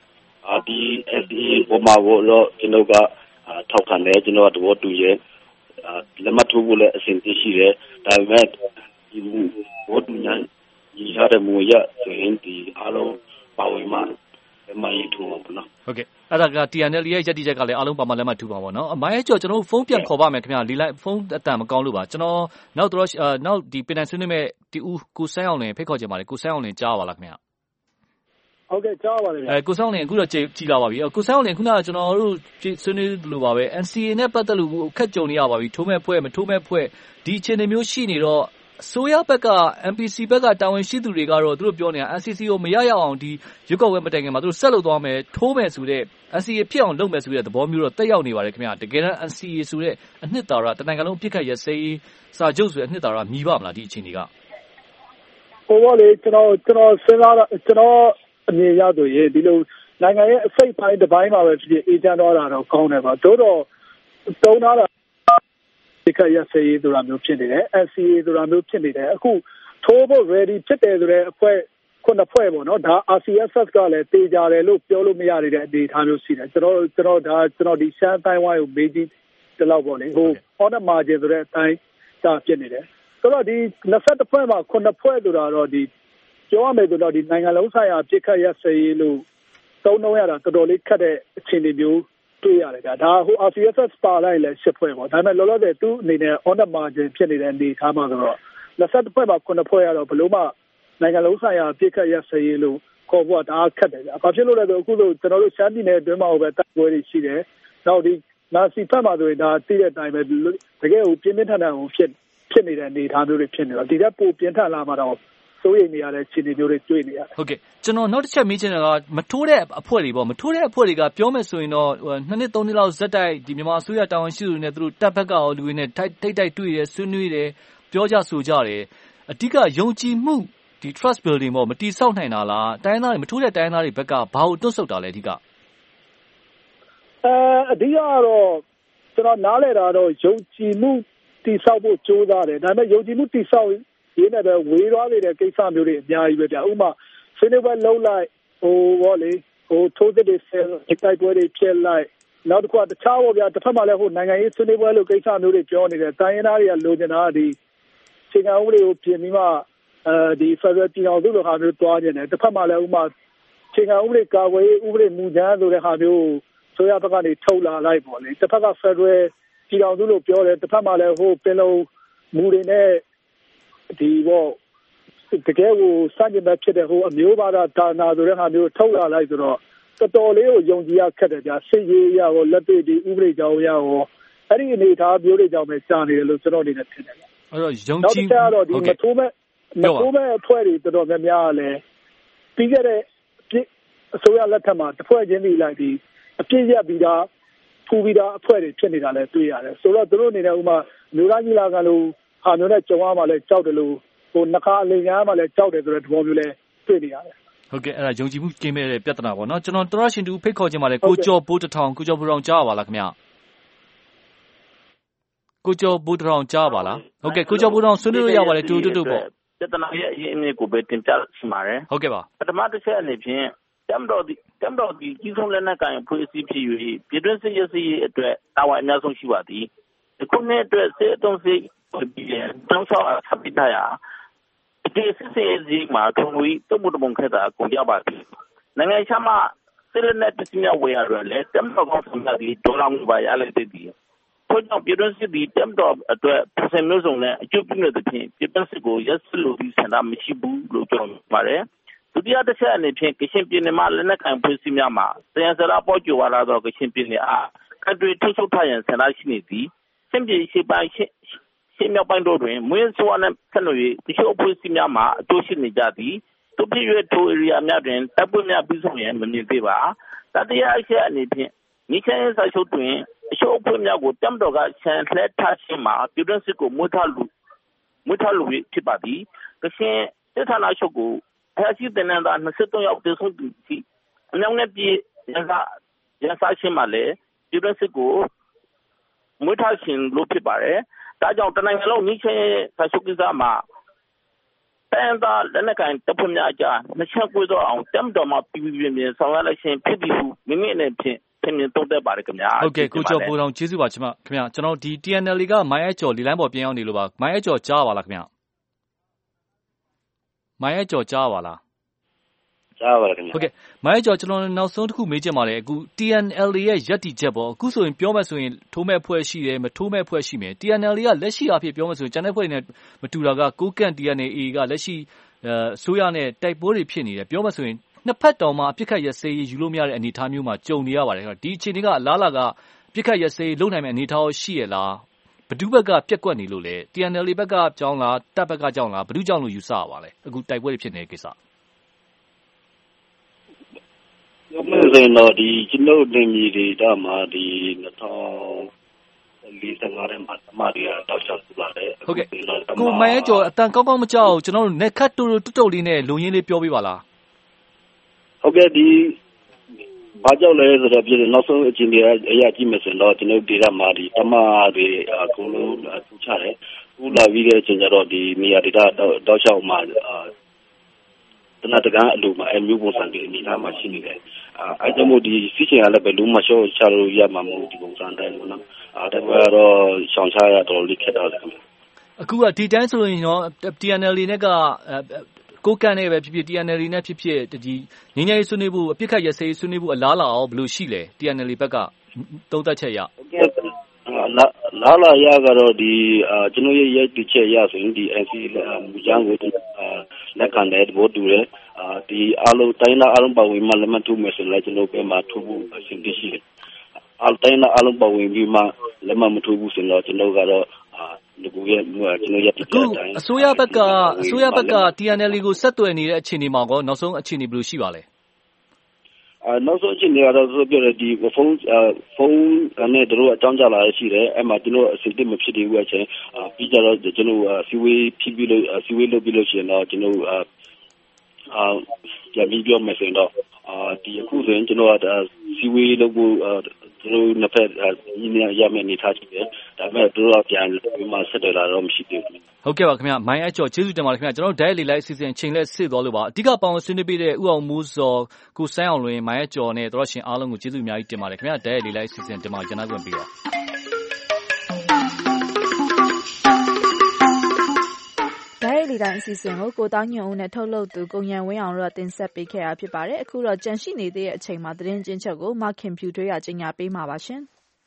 ဒီ SCA ပေါ်မှာတော့ကျွန်တော်ကထောက်ခံတယ်ကျွန်တော်ကသဘောတူရဲ့လက်မှတ်ထိုးဖို့လည်းအဆင်သင့်ရှိတယ်ဒါပေမဲ့ဒီဘောတူညာဒီရတဲ့မူရဆိုရင်ဒီအားလုံးပါဝင်မှလက်မှတ်ရေးထိုးပါဘူးနော်ဟုတ်ကဲ့အဲ့ဒါက TNL ရဲ့ရည်တည်ချက်ကလည်းအားလုံးပါမှလက်မှတ်ထိုးပါပေါ့နော်မိုင်းကျော်ကျွန်တော်ဖုန်းပြန်ခေါ်ပါမယ်ခင်ဗျာလီလိုက်ဖုန်းအတန်မကောင်းလို့ပါကျွန်တော်နောက်ဒီပင်နိုင်ဆွေးနွေးမဲ့ဒီဦးကိုစန်းအောင်လင်ဖိတ်ခေါ်ချင်ပါတယ်ကိုစန်းအောင်လင်ကြားပါလားခင်ဗျာဟုတ်ကဲ့ကြားပါတယ်ဗျာကိုစန်းအောင်လင်အခုတော့ကြည်လာပါပြီကိုစန်းအောင်လင်ခုနကကျွန်တော်တို့ဆွေးနွေးလို့ပါပဲ NCA နဲ့ပတ်သက်လို့ခက်ကြုံနေရပါပြီထိုးမဲ့ဖွဲ့မထိုးမဲ့ဖွဲ့ဒီအခြေအနေမျိုးရှိနေတော့အစိုးရဘက်က MPC ဘက်ကတာဝန်ရှိသူတွေကတော့သူတို့ပြောနေတာ NCC ကိုမရရအောင်ဒီရွက်ကောက်ဝဲမတိုင်ခင်မှာသူတို့ဆက်လုပ်သွားမယ်ထိုးမယ်ဆိုတဲ့ NCA ဖြစ်အောင်လုပ်မယ်ဆိုတဲ့သဘောမျိုးတော့တက်ရောက်နေပါတယ်ခင်ဗျာတကယ်တမ်း NCA ဆိုတဲ့အနှစ်သာရတနိုင်ငံလုံးအပြစ်ခတ်ရစေးစာချုပ်ဆိုတဲ့အနှစ်သာရမြည်ပါမလားဒီအခြေအနေကဟိုဘောလေကျွန်တော်စဉ်းစားတာကျွန်တော်အမြင်ရဆိုရင်ဒီလိုနိုင်ငံရဲ့အစိတ်ပိုင်းတစ်ပိုင်းမှာပဲဖြစ်အေဂျင့်တော်တာတော့ကောင်းတယ်ပါတို့တော့တုံးထားတာဒီကရစေးဆိုတာမျိုးဖြစ်နေတယ် NCA ဆိုတာမျိုးဖြစ်နေတယ်အခုထိုးဖို့ ready ဖြစ်တယ်ဆိုတဲ့အဖွဲ့ခုနှစ်ဖွဲ့ပေါ့နော်ဒါ RCSS ကလည်းတေးကြတယ်လို့ပြောလို့မရတဲ့အနေအထားမျိုးရှိတယ်ကျွန်တော်ဒီရှမ်းတိုင်းဝိုင်းကိုမေးကြည့်ဒီလောက်ပေါ့လေဟို on the margin ဆိုတဲ့အတိုင်းဒါဖြစ်နေတယ်ဆိုတော့ဒီ22ဖွဲ့မှာခုနှစ်ဖွဲ့ဆိုတာတော့ဒီပြောရမယ်ဆိုတော့ဒီနိုင်ငံလုံးဆိုင်ရာပြစ်ခတ်ရစေးလို့သုံးနှုန်းရတာတော်တော်လေးခက်တဲ့အခြေအနေမျိုးတွေ့ရတယ်ဒါဟို RCSS ပါလိုက်လဲ10ဖွဲ့ပေါ့ဒါပေမဲ့လောလောဆယ်သူ့အနေနဲ့ on the margin ဖြစ်နေတဲ့အနေအထားမှာဆိုတော့22ဖွဲ့မှာ9ဖွဲ့ရတော့ဘလို့မှနိုင်ငံလုံးဆိုင်ရာပြစ်ခတ်ရစေးလို့ခေါ်ဖို့ဒါခက်တယ်ဘာဖြစ်လို့လဲဆိုအခုလို့ကျွန်တော်တို့ရှမ်းပြည်နယ်အတွင်းမှာပဲတိုက်ပွဲတွေရှိတယ်နောက်ဒီနာစီဖက်မှာဆိုရင်ဒါသိတဲ့အတိုင်းပဲတကယ်ကိုပြင်းပြင်းထန်ထန်ကိုဖြစ်နေတဲ့အနေအထားမျိုးတွေဖြစ်နေတော့ဒီကပိုပြင်းထန်လာမှာတော့စိုးရိမ်နေရတဲ့ခြေနေမျိုးတွေတွေ့နေရတယ်ဟုတ်ကဲ့ကျွန်တော်နောက်တစ်ချက်မေးချင်တာကမထိုးတဲ့အဖွဲ့တွေပေါ့မထိုးတဲ့အဖွဲ့တွေကပြောမယ်ဆိုရင်တော့2နှစ်3နှစ်လောက်ဇက်တိုက်ဒီမြန်မာအစိုးရတာဝန်ရှိသူတွေနဲ့သူတို့တပ်ဘက်ကရောလူတွေနဲ့ထိတ်တွေ့တယ်ဆွေးနွေးတယ်ပြောကြဆိုကြတယ်အဓိကယုံကြည်မှုဒီ trust building ပေါ့မတိဆောက်နိုင်တာလားတိုင်းသားတွေမထိုးတဲ့တိုင်းသားတွေဘက်ကဘာကိုတွန့်ဆုတ်တာလဲအဓိကအဓိကကတော့ကျွန်တော်နားလည်တာတော့ယုံကြည်မှုတိဆောက်ဖို့ကြိုးစားတယ်ဒါပေမဲ့ယုံကြည်မှုတိဆောက်ရင်းနဲ့ပဲဝေးသွားနေတဲ့ကိစ္စမျိုးတွေအများကြီးပဲဗျဥပမာဆွေးနွေးပွဲလုံးလိုက်ဟိုဘောလေဟိုထိုးတဲ့ဆယ်တိုက်ပွဲတွေဖြစ်လိုက်နောက်တစ်ခုကတခြားဘောဗျတစ်ဖက်မှာလည်းဟိုနိုင်ငံရေးဆွေးနွေးပွဲလိုကိစ္စမျိုးတွေပြောနေတယ်တိုင်းရင်းသားတွေကလိုချင်တာကဒီချိန်ခံဥပဒေကိုပြင်ပြီးမှဒီ Federal ပြည်အောင်စုလိုဟာမျိုးတွားနေတယ်တစ်ဖက်မှာလည်းဥပမာချိန်ခံဥပဒေကာကွယ်ရေးဥပဒေမူကြမ်းဆိုတဲ့ဟာမျိုးဆိုရဘက်ကနေထုတ်လာလိုက်ပေါ့လေတစ်ဖက်က Federal ပြည်အောင်စုလိုပြောတယ်တစ်ဖက်မှာလည်းဟိုပင်လုံမူတွေနဲ့ဒီဘောတကယ်ကိုစကြင်မဲ့ဖြစ်တဲ့ဟိုအမျိုးဘာသာဒါနာဆိုတဲ့ဟာမျိုးထုတ်လာလိုက်ဆိုတော့တော်တော်လေးကိုယုံကြည်ရခက်တယ်ဗျာစစ်ရေးရရောလက်တွေ့ဒီဥပဒေကြောင်းရရောအဲ့ဒီအနေအထားမျိုးတွေကြောင့်ပဲကြာနေတယ်လို့ကျွန်တော်အနေနဲ့ထင်တယ်ဗျအဲ့တော့ယုံကြည်တော့ဒီမထိုးမဲ့အဖွဲ့တွေတော်တော်များများလည်းပြီးခဲ့တဲ့အစိုးရလက်ထက်မှာတစ်ဖွဲ့ချင်းပြီးလိုက်ပြီးအပြည့်ရပြီးသားဖူပြီးသားအဖွဲ့တွေဖြစ်နေတာလည်းတွေ့ရတယ်ဆိုတော့သူတို့အနေနဲ့ဥမာမျိုးသားကြီးလာကလို့ဟာမျိုးနဲ့ကြုံရမှလည်းကြောက်တယ်လို့ဟိုနှခါအလင်ညာမှလည်းကြောက်တယ်ဆိုတဲ့သဘောမျိုးလည်းတွေ့နေရတယ်ဟုတ်ကဲ့အဲ့ဒါယုံကြည်မှုကင်းမဲ့တဲ့ပြဿနာပေါ့နော်ကျွန်တော်တရရှင်တူဖိတ်ခေါ်ခြင်းပါတယ်ကိုကျော်ဘိုးတထောင်ကိုကျော်ဘိုးထောင်ကြားပါလားခင်ဗျကိုကျော်ဘိုးတထောင်ကြားပါလားဟုတ်ကဲ့ကိုကျော်ဘိုးထောင်ဆွေးနွေးလို့ရပါတယ်တူတူပေါ့ပြဿနာရဲ့အရင်အမြစ်ကိုပဲတင်ပြရှိပါတယ်ဟုတ်ကဲ့ပါပထမတစ်ချက်အနေဖြင့်တမ်တော်ဒီကြီးဆုံးလက်နက်ကိုင်ဖွဲ့စည်းဖြစ်၍ပြည်တွင်းစစ်ရေးအတွက်တာဝန်အများဆုံးရှိပါသည်ဒီခုနှစ်အတွက်စစ်အုံစစ်ပြည်တောင်းဆောက်အပ်ပြီးတာဒီစစ်ရေးမှာထုံးပြီးတုံ့ပြန်ခဲ့တာကုန်ကြပါသည်နိုင်ငံခြားမှာစစ်လက်နက်ပစ္စည်းများဝယ်ရတယ်လေတမ်တော်ကောင်းဆောင်တာဒီဒေါ်လာငွေပါရလိုက်တဲ့ဒီထို့ကြောင့်ပြည်တွင်းစစ်ဒီတမ်တော်အတွက်ပုံစံမျိုးစုံနဲ့အကျိုးပြုနေတဲ့ဖြင့်ပြည်တွင်းစစ်ကိုရက်စလို့ပြီးဆန္ဒမရှိဘူးလို့ပြောပါတယ်ဒုတိယတစ်ချက်အနေဖြင့်ကချင်ပြည်နယ်မှာလက်နက်ကိုင်ဖွဲ့စည်းများမှာတရားစရာပေါ်ကျော်လာတော့ကချင်ပြည်နယ်အားကတွေထိချုပ်ထားရန်ဆန္ဒရှိနေသည်စင်ပြည်ရှိပိုင်းရှင်းမြောက်ပိုင်းတို့တွင်မွေးစွာနဲ့ဆက်လို့တချို့အဖွဲ့အစည်းများမှာအကျိုးရှိနေကြသည်သူပြည့်ရွယ်ထို area များတွင်တပ်ဖွဲ့များပြီးဆုံးရန်မမြင်သေးပါတတိယအချက်အနေဖြင့်နိချမ်းစာချုပ်တွင်အချို့အဖွဲ့များကိုတမ်တော်ကချန်လှည့်ထားခြင်းမှာပြည်တွင်းစစ်ကိုမွေးထားလူဖြစ်ပါသည်ကချင်စစ်ဌာနချုပ်ကိုအရှိတဲ့နန္ဒာ23ယောက်တည်ဆုံးသည်အမြောက်နဲ့ပြည်ရန်စားခြင်းမှာလည်းပြည်တွင်းစစ်ကိုမွေးထားခြင်းလို့ဖြစ်ပါတယ်ဒါကြောင့်တနိုင်ငံလုံးနိချမ်းစာချုပ်ကိစ္စမှာတတိုင်းသားလက်နက်ကိုင်တပ်ဖွဲ့များအကြားနှစ်ချက်ကွဲသောအောင်တမ်တော်မှာပြည်ပြင်းဆောင်ရွက်လိုက်ခြင်းဖြစ်ပြီးမိမိနဲ့ဖြင့်ပြင်သုံးသက်ပါတယ်ခင်ဗျာဟုတ်ကဲ့ကိုကျော်ပူတော်ကျေးဇူးပါခင်ဗျာကျွန်တော်ဒီ TNL ကမိုင်းအကျော်ဒီလိုင်းပေါ်ပြန်ရောက်နေလို့ပါမိုင်းအကျော်ကြားပါလားခင်ဗျာမိုင်းအကျော်ကြားပါလားကြားပါခင်ဗျာဟုတ်ကဲ့မိုင်းကျော်ကျွန်တော်နောက်ဆုံးတစ်ခုမေးချင်ပါတယ်အခု TNL ရဲ့ရပ်တည်ချက်ပေါ့အခုဆိုရင်ပြောမယ်ဆိုရင်ထိုးမဲ့ဖွဲ့ရှိတယ်မထိုးမဲ့ဖွဲ့ရှိမယ် TNL ကလက်ရှိအဖြစ်ပြောမယ်ဆိုရင်ကျန်တဲ့ဖွဲ့တွေနဲ့မတူတာကကိုကန့် TNA ကလက်ရှိအစိုးရနဲ့တိုက်ပွဲတွေဖြစ်နေတယ်ပြောမယ်ဆိုရင်နှစ်ဖက်တော်မှာအပြစ်ခတ်ရစေးယူလို့မရတဲ့အနေအထားမျိုးမှာကြုံနေရပါတယ်ဒီအခြေအနေကအလားလာကပြစ်ခတ်ရစေးလုံနိုင်မယ့်အနေအထားရှိရလားဘယ်သူဘက်ကပြက်ကွက်နေလို့လဲ TNL ဘက်ကကြောင်းလားတပ်ဘက်ကကြောင်းလားဘယ်သူကြောင့်လို့ယူဆရပါလဲအခုတိုက်ပွဲတွေဖြစ်နေတဲ့ကိစ္စမင်းစင်တော့ဒီကျွန်တော်တင်မြေတွေဒါမှဒီ2045ထဲမှာတမရီတောက်လျှောက်ပြလာတယ်ဟုတ်ကဲ့ကိုမိုင်းကျော်အတန်ကောင်းကောင်းမကြောက်ကျွန်တော်တို့net cut တူတုတ်လေးနဲ့လုံရင်းလေးပြောပေးပါလားဟုတ်ကဲ့ဒီဘာကြောင့်လဲဆိုတော့ပြည်နောက်ဆုံးအချိန်တွေအရာကြည့်မယ်ဆိုတော့ကျွန်တော်ဒေတာမှာဒီတမတွေအကုန်လုံးထူချတယ်ခုလာပြီးတဲ့အချိန်ကျတော့ဒီနေရာဒေတာတောက်လျှောက်မှာတနတကအလိုမှာအမျိုးပုံစံတွေအနေထားမှာရှိနေတယ်အဲကြောင့်မို့ဒီစီးချင်ရလည်းပဲလုံးမလျှော့ချလို့ရမှာမဟုတ်ဒီပုံစံတိုင်းပေါ့နော်ဒါပေမဲ့တော့ရှောင်ချရတော့လိခက်တော့တယ်ခင်ဗျအခုကဒီတိုင်းဆိုရင်တော့ TNL နဲ့ကကိုကန်နဲ့ပဲဖြစ်ဖြစ် TNL နဲ့ဖြစ်ဖြစ်ဒီငင်းငယ်ဆွေးနွေးဖို့အပြစ်ခတ်ရစေးဆွေးနွေးဖို့အလားလာအောင်ဘယ်လိုရှိလဲ TNL ဘက်ကသုံးသပ်ချက်ရလာလာရကတော့ဒီကျွန်တော်ရဲ့ဒီချက်ရဆိုရင်ဒီ NC မူကြမ်းကိုလက်ခံတဲ့ဘောတူတယ်ဒီအားလုံးတိုင်းသားအားလုံးပါဝင်မှလက်မှတ်ထိုးမယ်ဆိုလည်းကျွန်တော်ပြန်မှထိုးဖို့အဆင်သင့်ရှိတယ်အားတိုင်းသားအားလုံးပါဝင်ပြီးမှလက်မှတ်မထိုးဘူးဆိုတော့ကျွန်တော်ကတော့ဒီကူရဲ့ကျွန်တော်ရတဲ့အစိုးရဘက်က TNL ကိုဆက်သွယ်နေတဲ့အခြေအနေမှာကောနောက်ဆုံးအခြေအနေဘယ်လိုရှိပါလဲနောက်ဆုံးအခြေအနေကတော့ဆိုပြတဲ့ဒီဖုန်းနဲ့တို့အကြောင်းကြားလာရရှိတယ်အဲ့မှာကျွန်တော်အစီအစဉ်မဖြစ်သေးဘူးအချင်းပြီးကြတော့ကျွန်တော်စီဝေးဖြစ်ပြီးလို့စီဝေးလုပ်ပြီးလို့ရှိရင်တော့ကျွန်တော်ပြန်ပြီးပြောမယ်ဆိုရင်တော့ဒီအခုဆိုရင်ကျွန်တော်စီဝေးလုပ်ဖို့ကျွန်တော်နှစ်ဖက်ညီမရမယ်နေထားကြည့်တယ်ဒါပေမဲ့တို့တော့ပြန်ပြီးမှဆက်တယ်လာတော့မရှိသေးဘူးဟုတ်ကဲ့ပါခင်ဗျမိုင်းအကျော်ကျေးဇူးတင်ပါတယ်ခင်ဗျကျွန်တော်တို့ Diet လေးလိုက်အစီအစဉ်ချိန်လက်စစ်သွားလို့ပါအဓိကပေါင်းဆွေးနွေးပေးတဲ့ဥအောင်မိုးစောကိုစန်းအောင်လွင်မိုင်းအကျော်နဲ့တို့ရှင်အားလုံးကိုကျေးဇူးအများကြီးတင်ပါတယ်ခင်ဗျ Diet လေးလိုက်အစီအစဉ်တင်ပါကျွန်တော်ခွင့်ပေးပါ Diet လေးတိုင်းအစီအစဉ်ကိုကိုတောင်းညွန့်ဦးနဲ့ထုတ်လုပ်သူကိုရန်ဝင်းအောင်တို့တင်ဆက်ပေးခဲ့တာဖြစ်ပါတယ်အခုတော့ကြန့်ရှိနေသေးတဲ့အချိန်မှာသတင်းချင်းချုပ်ကိုမခင်ဖြူထွေးကကြီးညာပေးမှာပါရှင်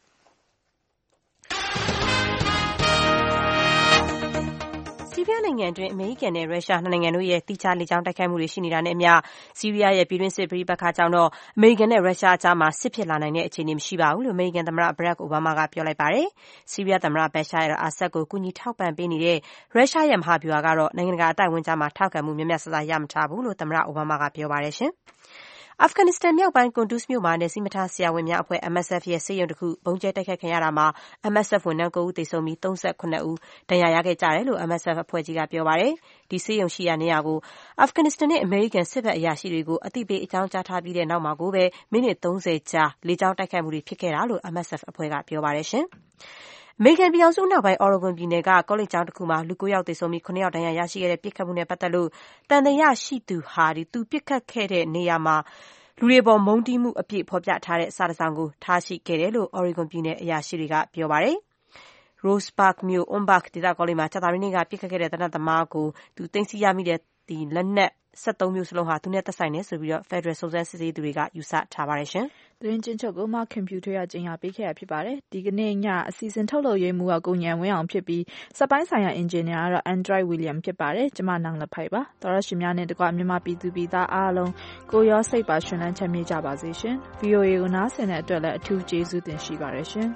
ဆီးရီးယားနိုင်ငံအတွင်းအမေရိကန်နဲ့ရုရှားနှစ်နိုင်ငံတို့ရဲ့တိကျလေကြောင်းတိုက်ခိုက်မှုတွေရှိနေတာနဲ့အမျှဆီးရီးယားရဲ့ပြည်တွင်းစစ်ပဋိပက္ခကြောင့်တော့အမေရိကန်နဲ့ရုရှားအကြားမှာစစ်ဖြစ်လာနိုင်တဲ့အခြေအနေမရှိပါဘူးလို့အမေရိကန်သမ္မတဘရက်အိုဘားမားကပြောလိုက်ပါတယ်။ဆီးရီးယားသမ္မတဘရှာအယ်အာဆတ်ကိုကူညီထောက်ပံ့ပေးနေတဲ့ရုရှားရဲ့မဟာဗျူဟာကတော့နိုင်ငံတကာအသိုက်အဝန်းကြားမှာထောက်ခံမှုများများဆဆရမထားဘူးလို့သမ္မတအိုဘားမားကပြောပါတယ်ရှင်။အာဖဂန်နစ္စတန်မြောက်ပိုင်းကွန်ဒုစ်မြို့မှာနယ်စည်းမထားဆရာဝန်များအဖွဲ့ MSF ရဲ့ဆေးရုံတစ်ခုဗုံးကျဲတိုက်ခိုက်ခံရတာမှာ MSF ဝန်ထမ်း9ဦးသေဆုံးပြီး38ဦးဒဏ်ရာရခဲ့ကြတယ်လို့ MSF အဖွဲ့ကြီးကပြောပါတယ်။ဒီဆေးရုံရှိရာနေရာကိုအာဖဂန်နစ္စတန်နဲ့အမေရိကန်စစ်ဘက်အရာရှိတွေကိုအသိပေးအကြောင်းကြားထားပြီးတဲ့နောက်မှာကိုပဲမိနစ်30ကြာလေကြောင်းတိုက်ခိုက်မှုတွေဖြစ်ခဲ့တာလို့ MSF အဖွဲ့ကပြောပါတယ်ရှင်။အမေရိကန်ပြည်ထောင်စုအနောက်ပိုင်း Oregon ပြည်နယ်ကကောလိပ်ကျောင်းတစ်ခုမှာလူ9ယောက်သေဆုံးပြီး9ယောက်ဒဏ်ရာရရှိခဲ့တဲ့ပစ်ခတ်မှုနဲ့ပတ်သက်လို့တန်တရားရှိသူဟာသူပစ်ခတ်ခဲ့တဲ့နေရာမှာလူတွေပေါ်မုန်းတီးမှုအပြည့်ဖော်ပြထားတဲ့စာတစောင်ကိုထားရှိခဲ့တယ်လို့ Oregon ပြည်နယ်အရာရှိတွေကပြောပါတယ်။ Roseburg မြို့ Ombach ဒေသကောလိပ်မှာကြာသပတေးနေ့ကပစ်ခတ်ခဲ့တဲ့သေနတ်သမားကိုသိမ်းဆည်းရမိတဲ့လက်နက်73မျိုးစလုံးဟာသူနဲ့သက်ဆိုင်တယ်ဆိုပြီးဖက်ဒရယ်စုံစမ်းစစ်ဆေးသူတွေကယူဆထားပါတယ်ရှင်။သတင်းချင်းချုပ်ကိုမခင်ဖြူထွေးကကြီးညာပေးခဲ့ရဖြစ်ပါတယ်။ဒီကနေ့ညအစီအစဉ်ထုတ်လုပ်ရေးမှူးကကိုညံဝင်းအောင်ဖြစ်ပြီးစက်ပိုင်းဆိုင်ရာအင်ဂျင်နီယာကတော့ Android William ဖြစ်ပါတယ်။ကျမနန်းလဖိုက်ပါ။သောရရှင်များနဲ့တကွမြန်မာပြည်သူပြည်သားအားလုံးကိုရောစိတ်ပါရှင်လန်းချမ်းမြေ့ကြပါစေရှင်။ VOA ကိုနားဆင်တဲ့အတွက်လည်းအထူးကျေးဇူးတင်ရှိပါတယ်ရှင်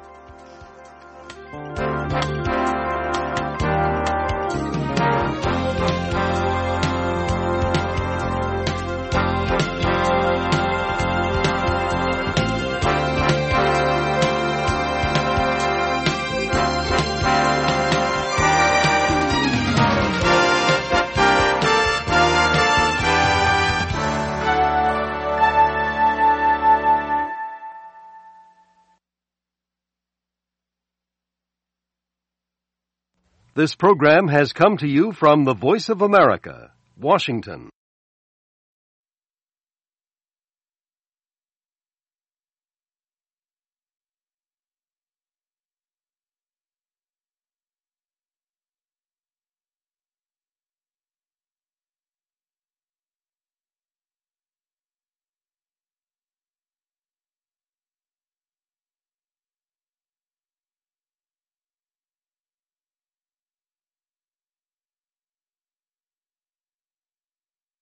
။ This program has come to you from the Voice of America, Washington.